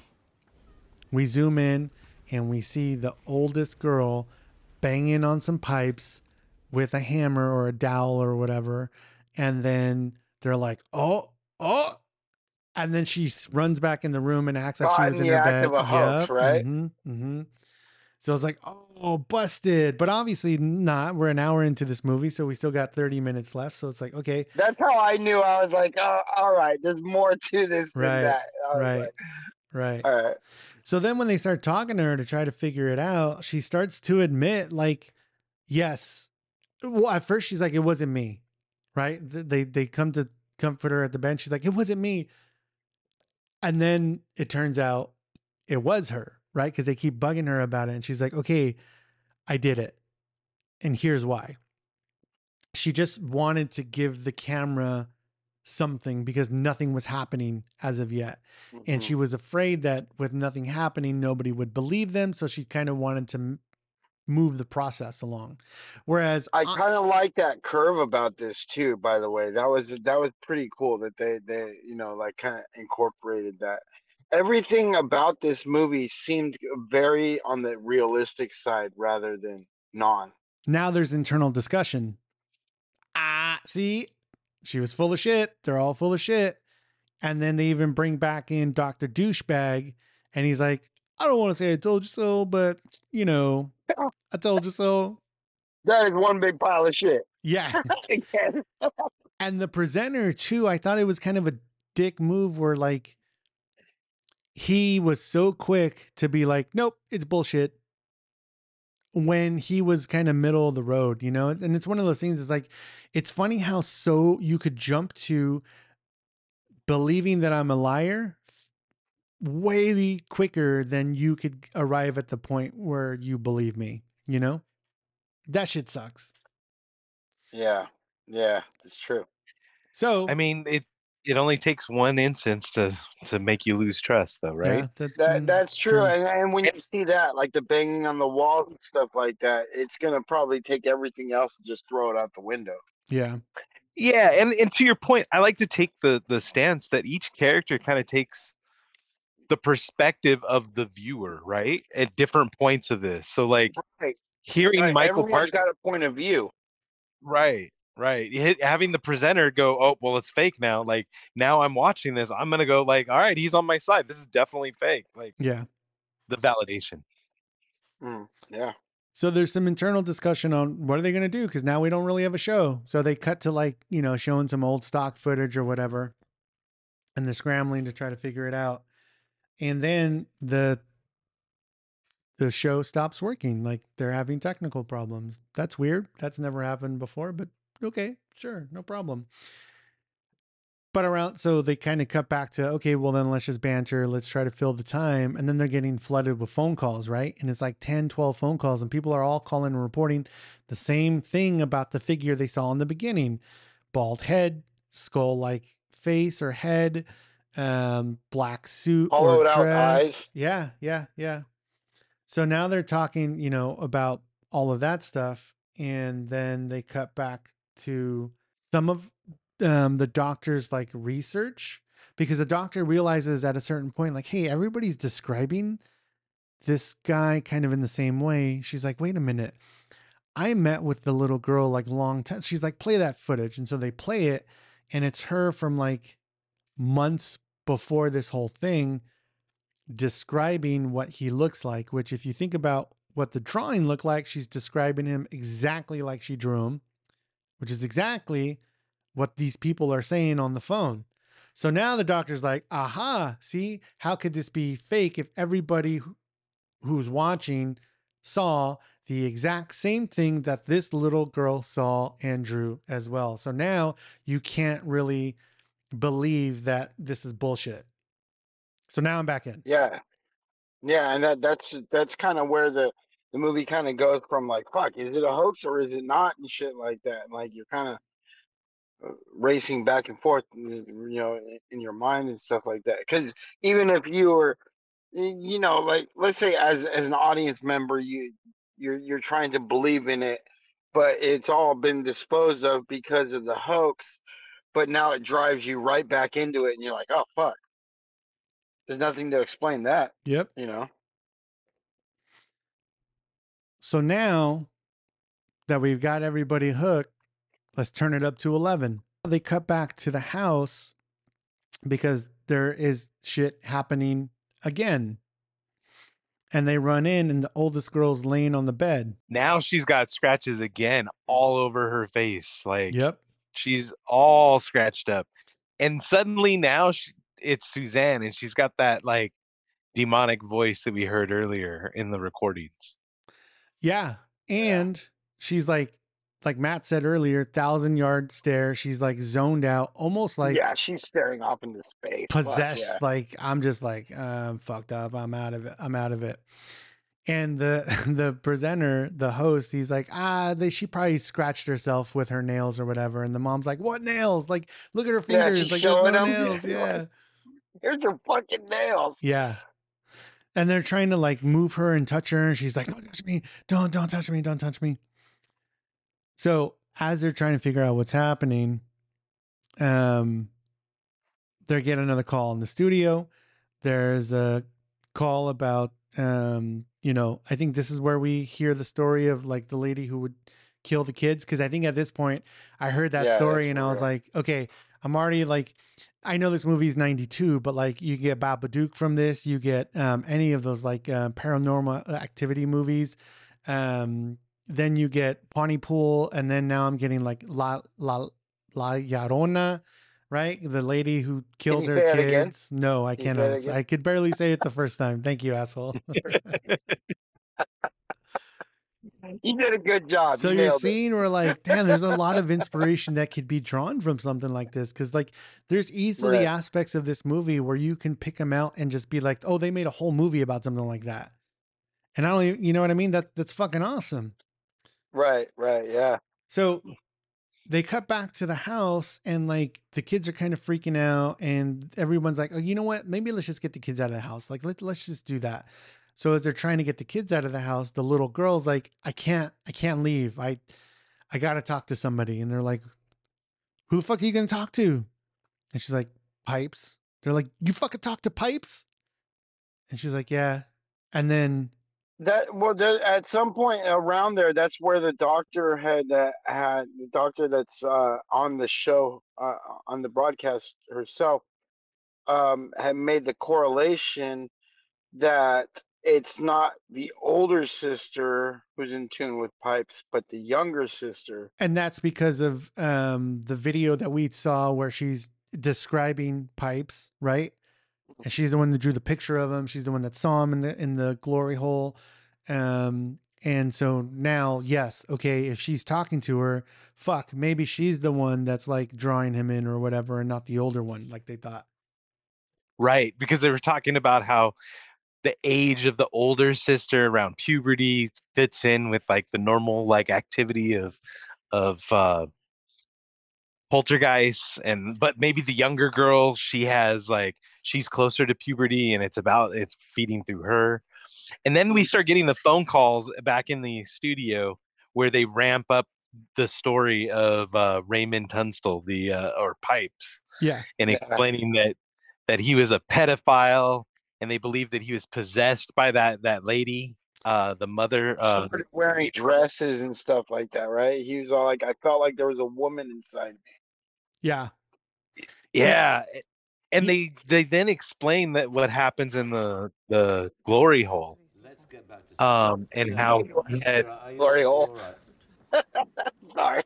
We zoom in and we see the oldest girl banging on some pipes with a hammer or a dowel or whatever. And then they're like, oh, oh. And then she s- runs back in the room and acts like she Caught was in in the her act bed. of a hoax, right? hmm hmm So I was like, oh, busted. But obviously not. We're an hour into this movie, so we still got thirty minutes left. So it's like, okay. That's how I knew. I was like, oh, all right, there's more to this than Right, that. I was right, like, right. all right. So then when they start talking to her to try to figure it out, she starts to admit, like, yes. Well, at first she's like, it wasn't me, right? Th- They they come to comfort her at the bench. She's like, it wasn't me. And then it turns out it was her, right? Because they keep bugging her about it. And she's like, okay, I did it. And here's why. She just wanted to give the camera something because nothing was happening as of yet. And she was afraid that with nothing happening, nobody would believe them. So she kind of wanted to m- move the process along. Whereas I kind of like that curve about this too. By the way, that was that was pretty cool that they they you know like kind of incorporated that. Everything about this movie seemed very on the realistic side rather than non. now there's internal discussion. Ah, see, she was full of shit. They're all full of shit. And then they even bring back in Doctor Douchebag. And he's like, I don't want to say I told you so, but you know, I told you so. That is one big pile of shit. Yeah. Again. And the presenter too, I thought it was kind of a dick move where like he was so quick to be like, nope, it's bullshit. When he was kind of middle of the road, you know? And it's one of those things, it's like, it's funny how so you could jump to believing that I'm a liar way quicker than you could arrive at the point where you believe me, you know? That shit sucks. Yeah, yeah, it's true. So I mean, it it only takes one instance to to make you lose trust, though, right? Yeah, that, That mm, that's it's true. And and when you see that, like the banging on the walls and stuff like that, it's gonna probably take everything else and just throw it out the window. Yeah. Yeah, and, and to your point, I like to take the the stance that each character kind of takes the perspective of the viewer, right? At different points of this. So like Right. hearing Right. Michael Everyone's Park got a point of view. Right, right. Hi- Having the presenter go, oh, well, it's fake now. Like now I'm watching this, I'm gonna go like, all right, he's on my side. This is definitely fake. Like Yeah. the validation. Mm, yeah. So there's some internal discussion on what are they going to do? Because now we don't really have a show. So they cut to like, you know, showing some old stock footage or whatever. And they're scrambling to try to figure it out. And then the the show stops working. Like they're having technical problems. That's weird. That's never happened before, but okay, sure, no problem. But around, so they kind of cut back to, okay, well then let's just banter. Let's try to fill the time. And then they're getting flooded with phone calls, right? And it's like ten, twelve phone calls and people are all calling and reporting the same thing about the figure they saw in the beginning. Bald head, skull-like face or head, um, black suit Hollowed or out dress. eyes. Yeah, yeah, yeah. So now they're talking, you know, about all of that stuff. And then they cut back to some of um, the doctor's like research, because the doctor realizes at a certain point, like, hey, everybody's describing this guy kind of in the same way. She's like, wait a minute. I met with the little girl like long time. She's like, play that footage. And so they play it and it's her from like months before this whole thing describing what he looks like, which if you think about what the drawing looked like, she's describing him exactly like she drew him, which is exactly what these people are saying on the phone. So now the doctor's like, aha, see, how could this be fake if everybody who's watching saw the exact same thing that this little girl saw and drew as well? So now you can't really believe that this is bullshit. So now I'm back in. Yeah. Yeah, and that that's that's kind of where the the movie kind of goes from like, fuck, is it a hoax or is it not, and shit like that. And like you're kind of racing back and forth, you know, in your mind and stuff like that. Because even if you were, you know, like let's say as as an audience member, you you're you're trying to believe in it, but it's all been disposed of because of the hoax. But now it drives you right back into it, and you're like, oh fuck, there's nothing to explain that. Yep. You know. So now that we've got everybody hooked, let's turn it up to eleven. They cut back to the house because there is shit happening again. And they run in and the oldest girl's laying on the bed. Now she's got scratches again all over her face. Like, yep, she's all scratched up. And suddenly now she, it's Suzanne, and she's got that like demonic voice that we heard earlier in the recordings. Yeah. And yeah. she's like, like Matt said earlier, thousand yard stare. She's like zoned out, almost like, yeah, she's staring off into space. Possessed. Yeah. Like, I'm just like, uh, I'm fucked up. I'm out of it. I'm out of it. And the, the presenter, the host, he's like, ah, they, she probably scratched herself with her nails or whatever. And the mom's like, what nails? Like, look at her fingers. Yeah, like, there's no them. nails. Yeah. Here's her fucking nails. Yeah. And they're trying to like move her and touch her. And she's like, don't touch me. Don't, don't touch me. Don't touch me. So as they're trying to figure out what's happening, um, they get another call in the studio. There's a call about, um, you know, I think this is where we hear the story of like the lady who would kill the kids. Cause I think at this point I heard that yeah, story and I was real. like, okay, I'm already like, I know this movie is ninety-two, but like you get Babadook from this, you get, um, any of those like, uh, paranormal activity movies. Um, Then you get Pontypool, and then now I'm getting like La La La Llorona, right? The lady who killed her kids. No, I Can cannot. I could barely say it the first time. Thank you, asshole. You did a good job. So you you're nailed seeing it. we're like, damn, there's a lot of inspiration that could be drawn from something like this. Cause like there's easily Right. aspects of this movie where you can pick them out and just be like, oh, they made a whole movie about something like that. And I don't even, you know what I mean? That that's fucking awesome. Right, right, yeah. So they cut back to the house, and like the kids are kind of freaking out, and everyone's like, oh, you know what? Maybe let's just get the kids out of the house. Like, let's, let's just do that. So as they're trying to get the kids out of the house, the little girl's like, I can't, I can't leave. I, I got to talk to somebody. And they're like, who the fuck are you going to talk to? And she's like, Pipes. They're like, you fucking talk to Pipes? And she's like, yeah. And then That well, there, at some point around there, that's where the doctor had uh, had the doctor that's uh, on the show uh, on the broadcast herself um, had made the correlation that it's not the older sister who's in tune with Pipes, but the younger sister. And that's because of um, the video that we saw where she's describing Pipes, right? And she's the one that drew the picture of him. She's the one that saw him in the in the glory hole. Um, and so now, yes, okay, if she's talking to her, fuck, maybe she's the one that's like drawing him in or whatever, and not the older one, like they thought. Right, because they were talking about how the age of the older sister around puberty fits in with like the normal like activity of of uh poltergeists, and but maybe the younger girl, she has like she's closer to puberty and it's about it's feeding through her. And then we start getting the phone calls back in the studio where they ramp up the story of uh Raymond Tunstall, the uh or Pipes, Yeah. and explaining that that he was a pedophile, and they believed that he was possessed by that that lady, uh the mother uh Started wearing dresses and stuff like that, right? He was all like, I felt like there was a woman inside me. Yeah. yeah. And they they then explain that what happens in the the glory hole, um and how he had Glory hole. Sorry.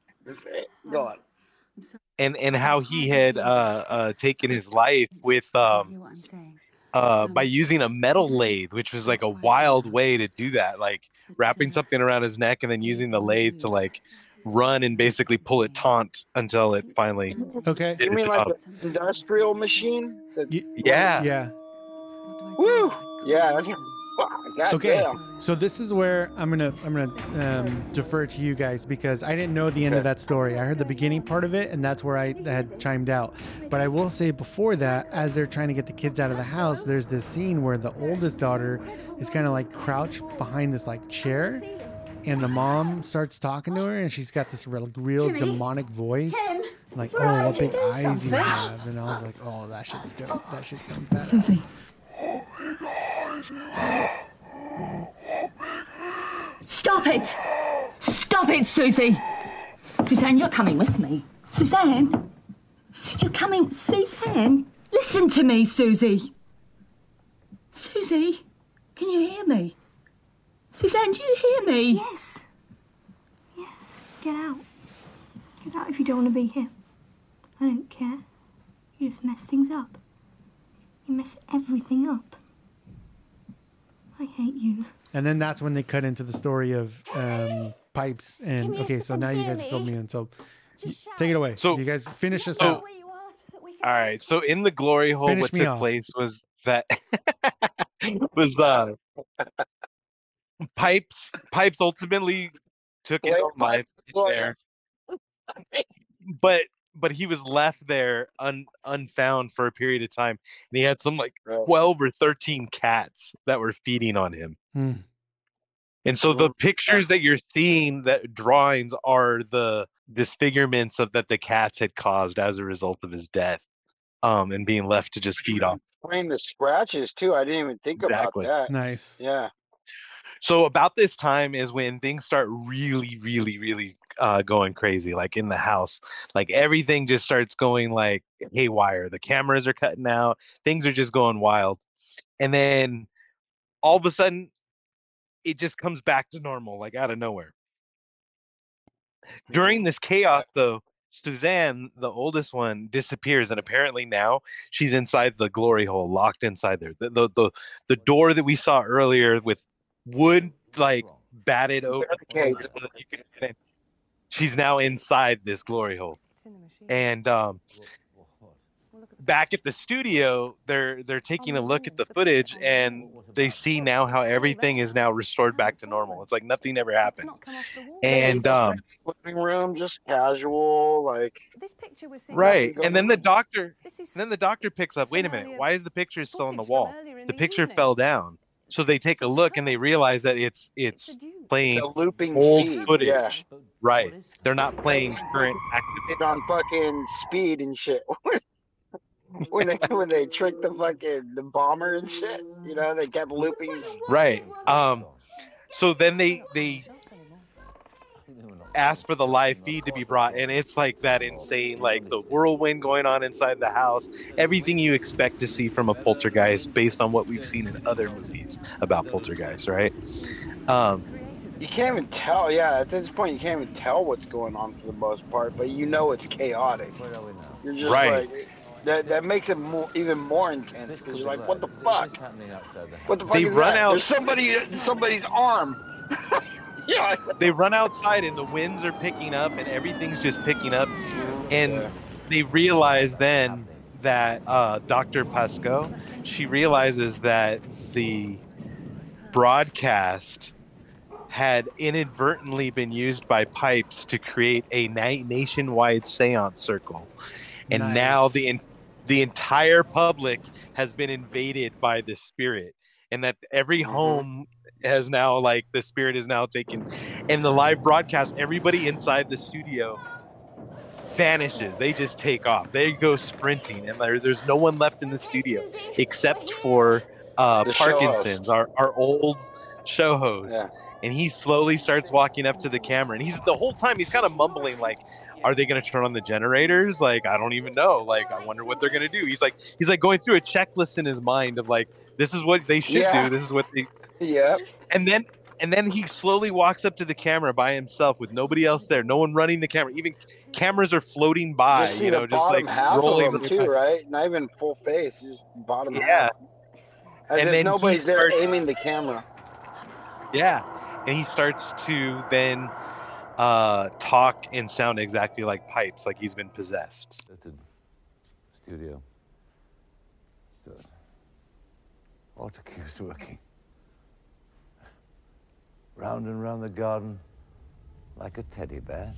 Go on. and and how he had uh uh taken his life with um uh by using a metal lathe, which was like a wild way to do that, like wrapping something around his neck and then using the lathe to like run and basically pull it taut until it finally Okay. did You mean its like job. an industrial machine? That- Yeah. Yeah. Woo! Yeah, that's God Okay, damn. so this is where I'm gonna I'm gonna um, defer to you guys because I didn't know the end of that story. I heard the beginning part of it, and that's where I had chimed out. But I will say before that, as they're trying to get the kids out of the house, there's this scene where the oldest daughter is kind of like crouched behind this like chair, and the mom starts talking to her, and she's got this real, real Kimmy? demonic voice, Kim? like, You're "Oh, right, what you big do eyes you something." have," and I was like, "Oh, that shit's good. That shit sounds badass." Susie. Stop it! Stop it, Susie! Suzanne, you're coming with me. Suzanne? You're coming... Suzanne? Listen to me, Susie. Susie? Can you hear me? Suzanne, do you hear me? Yes. Yes. Get out. Get out if you don't want to be here. I don't care. You just mess things up. You mess everything up. I hate you. And then that's when they cut into the story of um, Pipes. And okay, so now you guys filled me in. So take it away. So you guys finish us so- out. All right, so in the glory hole, Finish what me took off. place was that was uh Pipes Pipes ultimately took his Wait, own life Lord. there, but but he was left there un, unfound for a period of time, and he had some like twelve or thirteen cats that were feeding on him. Hmm. And so the pictures that you're seeing, that drawings, are the disfigurements of that the cats had caused as a result of his death, um, and being left to just feed off. Explain the scratches too. I didn't even think Exactly. about that. Nice. Yeah. So about this time is when things start really, really, really uh, going crazy, like in the house. Like everything just starts going like haywire. The cameras are cutting out. Things are just going wild. And then all of a sudden, it just comes back to normal, like out of nowhere. During this chaos, though, Suzanne, the oldest one, disappears, and apparently now she's inside the glory hole, locked inside there. The the the, the door that we saw earlier with wood like batted over, Barricades. so that you could get in. She's now inside this glory hole, and um, back at the studio, they're they're taking a look at the footage, and they see now how everything is now restored back to normal. It's like nothing ever happened. And um, living room, just casual, like this picture we're seeing. right, and then the doctor, and then the doctor picks up. Wait a minute, why is the picture still on the wall? The picture fell down. So they take a look and they realize that it's it's playing the looping old feed, footage. yeah. Right, they're not playing current active. It on fucking speed and shit. when they when they tricked the fucking the bomber and shit, you know, they kept looping. Right. Um. So then they they ask for the live feed to be brought, and it's like that insane, like the whirlwind going on inside the house. Everything you expect to see from a poltergeist, based on what we've seen in other movies about poltergeists, right? Um. You can't even tell. Yeah, at this point, you can't even tell what's going on for the most part, but you know it's chaotic. You're just Right. like. That, that makes it more, even more intense because you're like, what the fuck? What the fuck They is run that? out- There's somebody, somebody's arm. Yeah. They run outside and the winds are picking up and everything's just picking up, and they realize then that uh, Doctor Pascoe, she realizes that the broadcast had inadvertently been used by Pipes to create a na- nationwide seance circle, and Nice. now the en- the entire public has been invaded by this spirit, and that every home has now, like, the spirit is now taken. And the live broadcast, everybody inside the studio vanishes. They just take off. They go sprinting, and there, there's no one left in the studio except for uh, The show host. Parkinson's, our, our old show host. Yeah. And he slowly starts walking up to the camera, and he's the whole time he's kind of mumbling, like, are they going to turn on the generators? Like, I don't even know. Like, I wonder what they're going to do. He's like, he's like going through a checklist in his mind of like, this is what they should Yeah. do. This is what they. Yeah. And then, and then he slowly walks up to the camera by himself with nobody else there, no one running the camera. Even cameras are floating by, Just see you know, the just bottom like half rolling. of them too, right? Not even full face, just bottom Yeah. half. As And if then he nobody's there starts- aiming the camera. Yeah, and he starts to then uh, talk and sound exactly like Pipes, like he's been possessed. Studio. Stood. Auto cue's working. Round and round the garden like a teddy bear.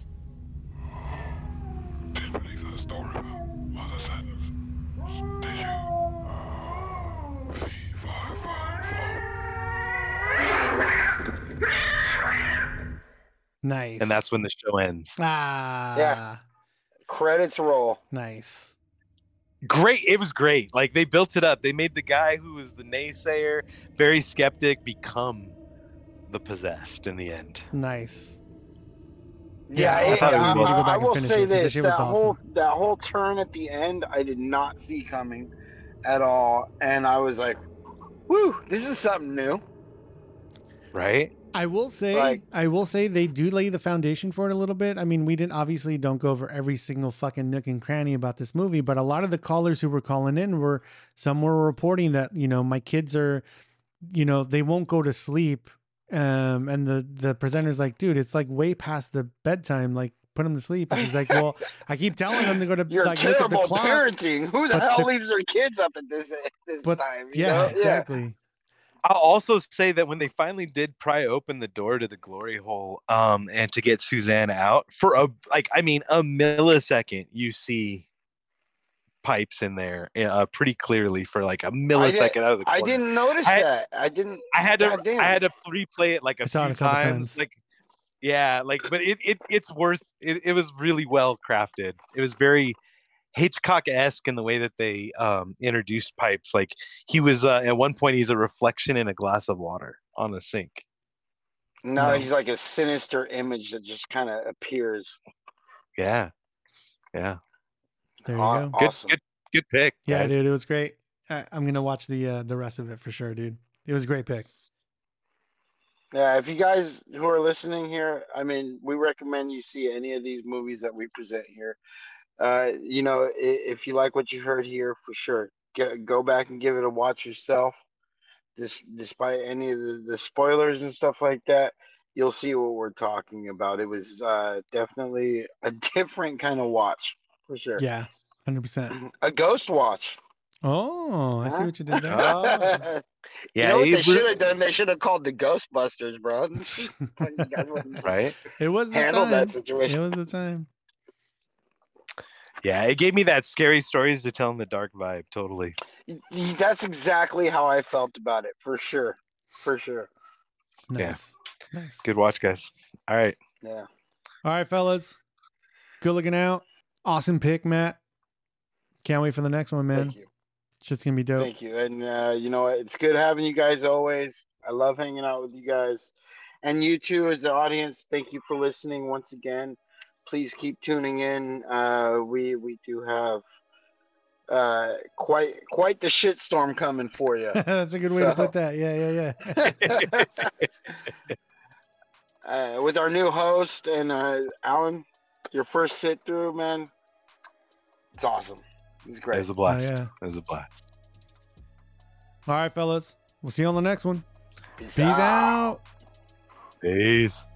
Nice. And that's when the show ends. Ah. Yeah. Credits roll. Nice. Great. It was great. Like, they built it up. They made the guy who was the naysayer, very skeptic, become the possessed in the end. Nice. Yeah, I it- thought we I, needed to go I- back I and will finish say it, 'cause the this: shit that was awesome. whole that whole turn at the end, I did not see coming at all, and I was like, "Whew, this is something new." Right? I will say, Like- I will say they do lay the foundation for it a little bit. I mean, we didn't obviously don't go over every single fucking nook and cranny about this movie, but a lot of the callers who were calling in were, some were reporting that, you know, my kids are, you know, they won't go to sleep. Um, and the, the presenter's like, dude, it's like way past the bedtime. Like, put them to sleep. And she's like, well, I keep telling them to go to You're like look at the terrible clock. parenting. Who the But hell the- leaves their kids up at this at this But time? you yeah, know? exactly. I'll also say that when they finally did pry open the door to the glory hole, um, and to get Suzanne out for a, like, I mean, a millisecond, you see Pipes in there, uh, pretty clearly for like a I, millisecond did, out of the I corner. didn't notice I- that. I didn't. I had to, goddamn. I had to replay it like a I saw few it a couple times. times. Like, yeah, like, but it, it, it's worth. It, it was really well crafted. It was very Hitchcock-esque in the way that they um, introduced Pipes. Like, he was uh, at one point, he's a reflection in a glass of water on the sink. No, Nice. he's like a sinister image that just kind of appears. Yeah, yeah. There you Aw- go. Good, Awesome. good, good pick. Yeah, guys. dude, it was great. I, I'm gonna watch the uh, the rest of it for sure, dude. It was a great pick. Yeah, if you guys who are listening here, I mean, we recommend you see any of these movies that we present here. Uh, you know, i- if you like what you heard here, for sure, get, go back and give it a watch yourself. This, despite any of the, the spoilers and stuff like that, you'll see what we're talking about. It was uh, definitely a different kind of watch, for sure. Yeah, hundred percent. A Ghost Watch. Oh, I see what you did there. Oh. You Yeah, know what it they re- should have done? They should have called the Ghostbusters, bro. You guys wouldn't right? It was the handle time. that situation. It was the time. Yeah, it gave me that scary stories to tell in the dark vibe. Totally. Y- That's exactly how I felt about it, for sure. For sure. Nice. Nice. Good watch, guys. All right. Yeah. All right, fellas. Good looking out. Awesome pick, Matt. Can't wait for the next one, man. Thank you. Shit's gonna be dope. Thank you. And uh, you know what? It's good having you guys always. I love hanging out with you guys. And you too, as the audience, thank you for listening once again. Please keep tuning in. Uh, we we do have uh, quite quite the shitstorm coming for you. That's a good way So- to put that. Yeah, yeah, yeah. uh, with our new host and uh, Alan, your first sit through, man. It's awesome. It's It great. was a blast. Oh, yeah. It was a blast. All right, fellas. We'll see you on the next one. Peace Peace out. Peace.